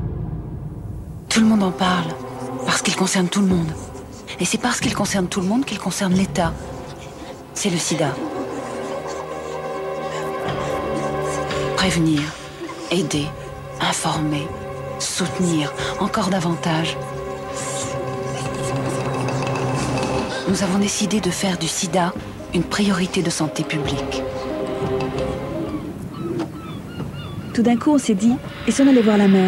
Tout le monde en parle, parce qu'il concerne tout le monde. Et c'est parce qu'il concerne tout le monde qu'il concerne l'État. C'est le sida. Prévenir, aider, informer, soutenir, encore davantage. Nous avons décidé de faire du sida une priorité de santé publique. Tout d'un coup, on s'est dit, et si on allait voir la mer ?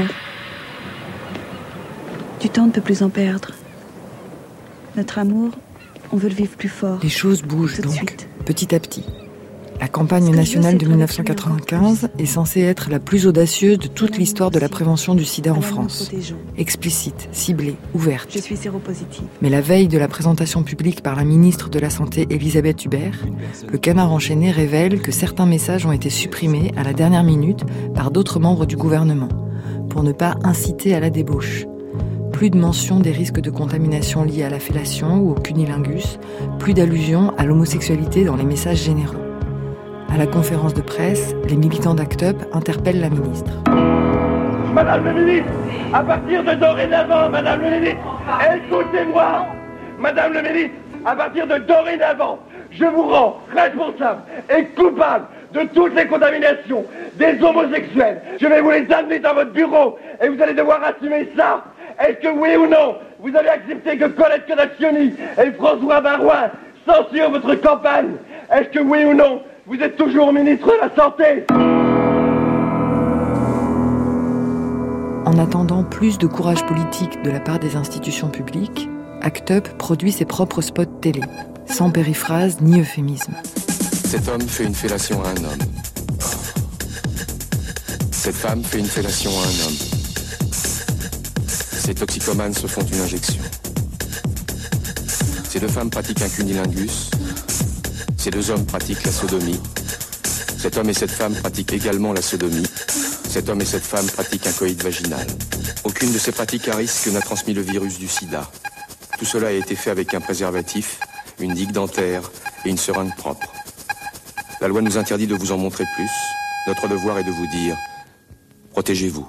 Du temps, on ne peut plus en perdre. Notre amour, on veut le vivre plus fort. Les choses bougent donc, petit à petit. La campagne nationale de dix-neuf cent quatre-vingt-quinze est censée être la plus audacieuse de toute l'histoire de la prévention du sida en France. Explicite, ciblée, ouverte. Je suis séropositive. Mais la veille de la présentation publique par la ministre de la Santé Elisabeth Hubert, le Canard enchaîné révèle que certains messages ont été supprimés à la dernière minute par d'autres membres du gouvernement, pour ne pas inciter à la débauche. Plus de mention des risques de contamination liés à la fellation ou au cunnilingus, plus d'allusions à l'homosexualité dans les messages généraux. À la conférence de presse, les militants d'Act Up interpellent la ministre. Madame le ministre, à partir de dorénavant, Madame le ministre, écoutez-moi. Madame le ministre, à partir de dorénavant, je vous rends responsable et coupable de toutes les contaminations des homosexuels. Je vais vous les amener dans votre bureau et vous allez devoir assumer ça. Est-ce que oui ou non, vous avez accepté que Colette Codaccioni et François Baroin censurent votre campagne? Est-ce que oui ou non, vous êtes toujours ministre de la Santé? en attendant plus de courage politique de la part des institutions publiques, Act Up produit ses propres spots télé, sans périphrase ni euphémisme. Cet homme fait une fellation à un homme. Cette femme fait une fellation à un homme. Ces toxicomanes se font une injection. Ces deux femmes pratiquent un cunnilingus. Ces deux hommes pratiquent la sodomie. Cet homme et cette femme pratiquent également la sodomie. Cet homme et cette femme pratiquent un coït vaginal. Aucune de ces pratiques à risque n'a transmis le virus du sida. Tout cela a été fait avec un préservatif, une digue dentaire et une seringue propre. La loi nous interdit de vous en montrer plus. Notre devoir est de vous dire, protégez-vous.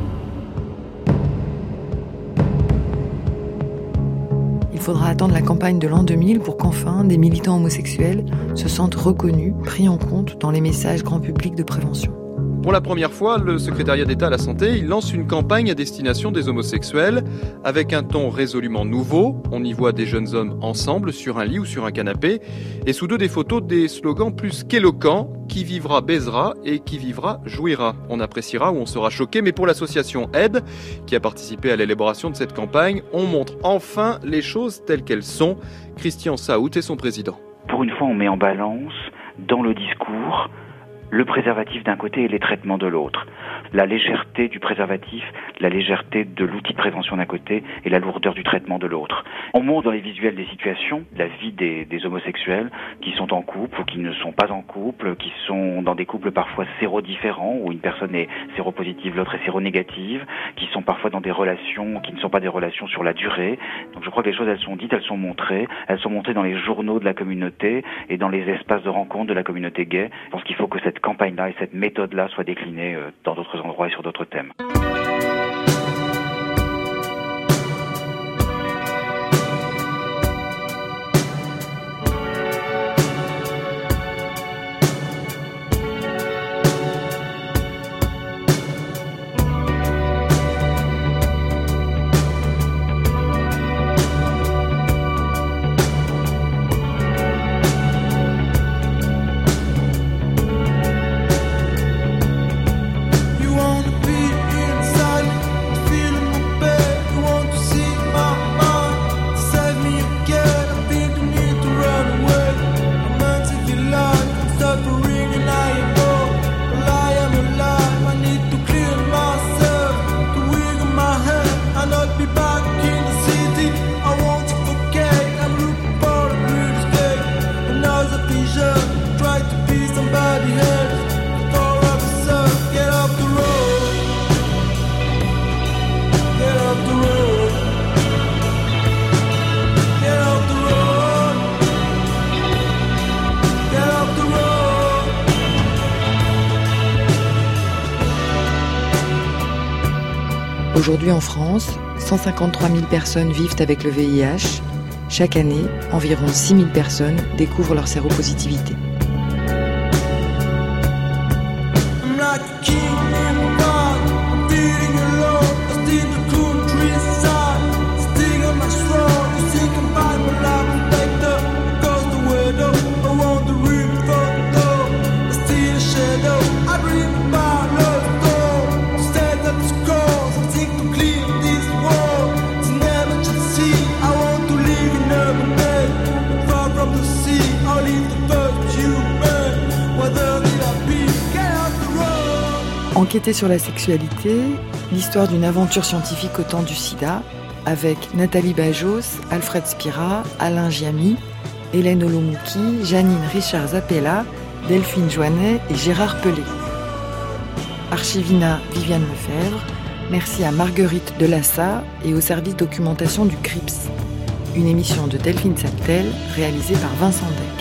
Il faudra attendre la campagne de l'an deux mille pour qu'enfin des militants homosexuels se sentent reconnus, pris en compte dans les messages grand public de prévention. Pour la première fois, le secrétariat d'État à la Santé il lance une campagne à destination des homosexuels avec un ton résolument nouveau. On y voit des jeunes hommes ensemble sur un lit ou sur un canapé et sous deux des photos des slogans plus qu'éloquents. Qui vivra baisera et qui vivra jouira. On appréciera ou on sera choqué, mais pour l'association Aide, qui a participé à l'élaboration de cette campagne, on montre enfin les choses telles qu'elles sont. Christian Saout est son président. Pour une fois, on met en balance dans le discours le préservatif d'un côté et les traitements de l'autre. La légèreté du préservatif, la légèreté de l'outil de prévention d'un côté et la lourdeur du traitement de l'autre. On montre dans les visuels des situations, la vie des, des homosexuels qui sont en couple ou qui ne sont pas en couple, qui sont dans des couples parfois séro-différents, où une personne est séropositive, l'autre est séronégative, qui sont parfois dans des relations qui ne sont pas des relations sur la durée. Donc je crois que les choses, elles sont dites, elles sont montrées. Elles sont montrées dans les journaux de la communauté et dans les espaces de rencontre de la communauté gay. Je pense qu'il faut que cette campagne-là et cette méthode-là soient déclinées dans d'autres endroits et sur d'autres thèmes. Aujourd'hui en France, cent cinquante-trois mille personnes vivent avec le V I H. Chaque année, environ six mille personnes découvrent leur séropositivité. Enquêter sur la sexualité, l'histoire d'une aventure scientifique au temps du sida, avec Nathalie Bajos, Alfred Spira, Alain Giamy, Hélène Olomouki, Janine Richard-Zappella, Delphine Joannet et Gérard Pelé. Archivina Viviane Lefebvre, merci à Marguerite Delassa et au service documentation du C R I P S. Une émission de Delphine Saptel réalisée par Vincent Deck.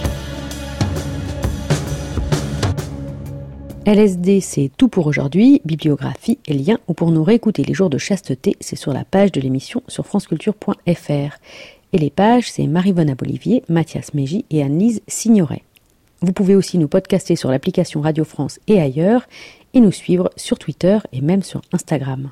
L S D, c'est tout pour aujourd'hui. Bibliographie et liens ou pour nous réécouter les jours de chasteté, c'est sur la page de l'émission sur franceculture point f r. Et les pages, c'est Marie-Vonne Bolivier, Mathias Mégy et Anne-Lise Signoret. Vous pouvez aussi nous podcaster sur l'application Radio France et ailleurs, et nous suivre sur Twitter et même sur Instagram.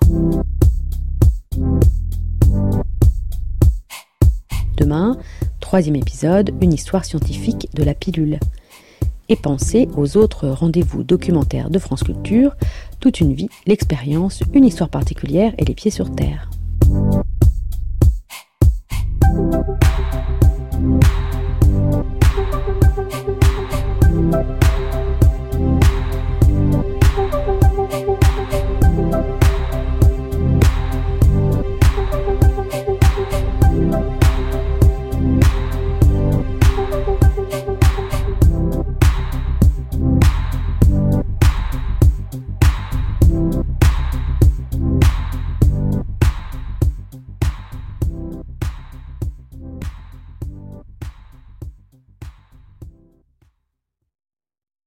Demain, troisième épisode, une histoire scientifique de la pilule. Et pensez aux autres rendez-vous documentaires de France Culture, Toute une vie, l'expérience, une histoire particulière et les pieds sur terre.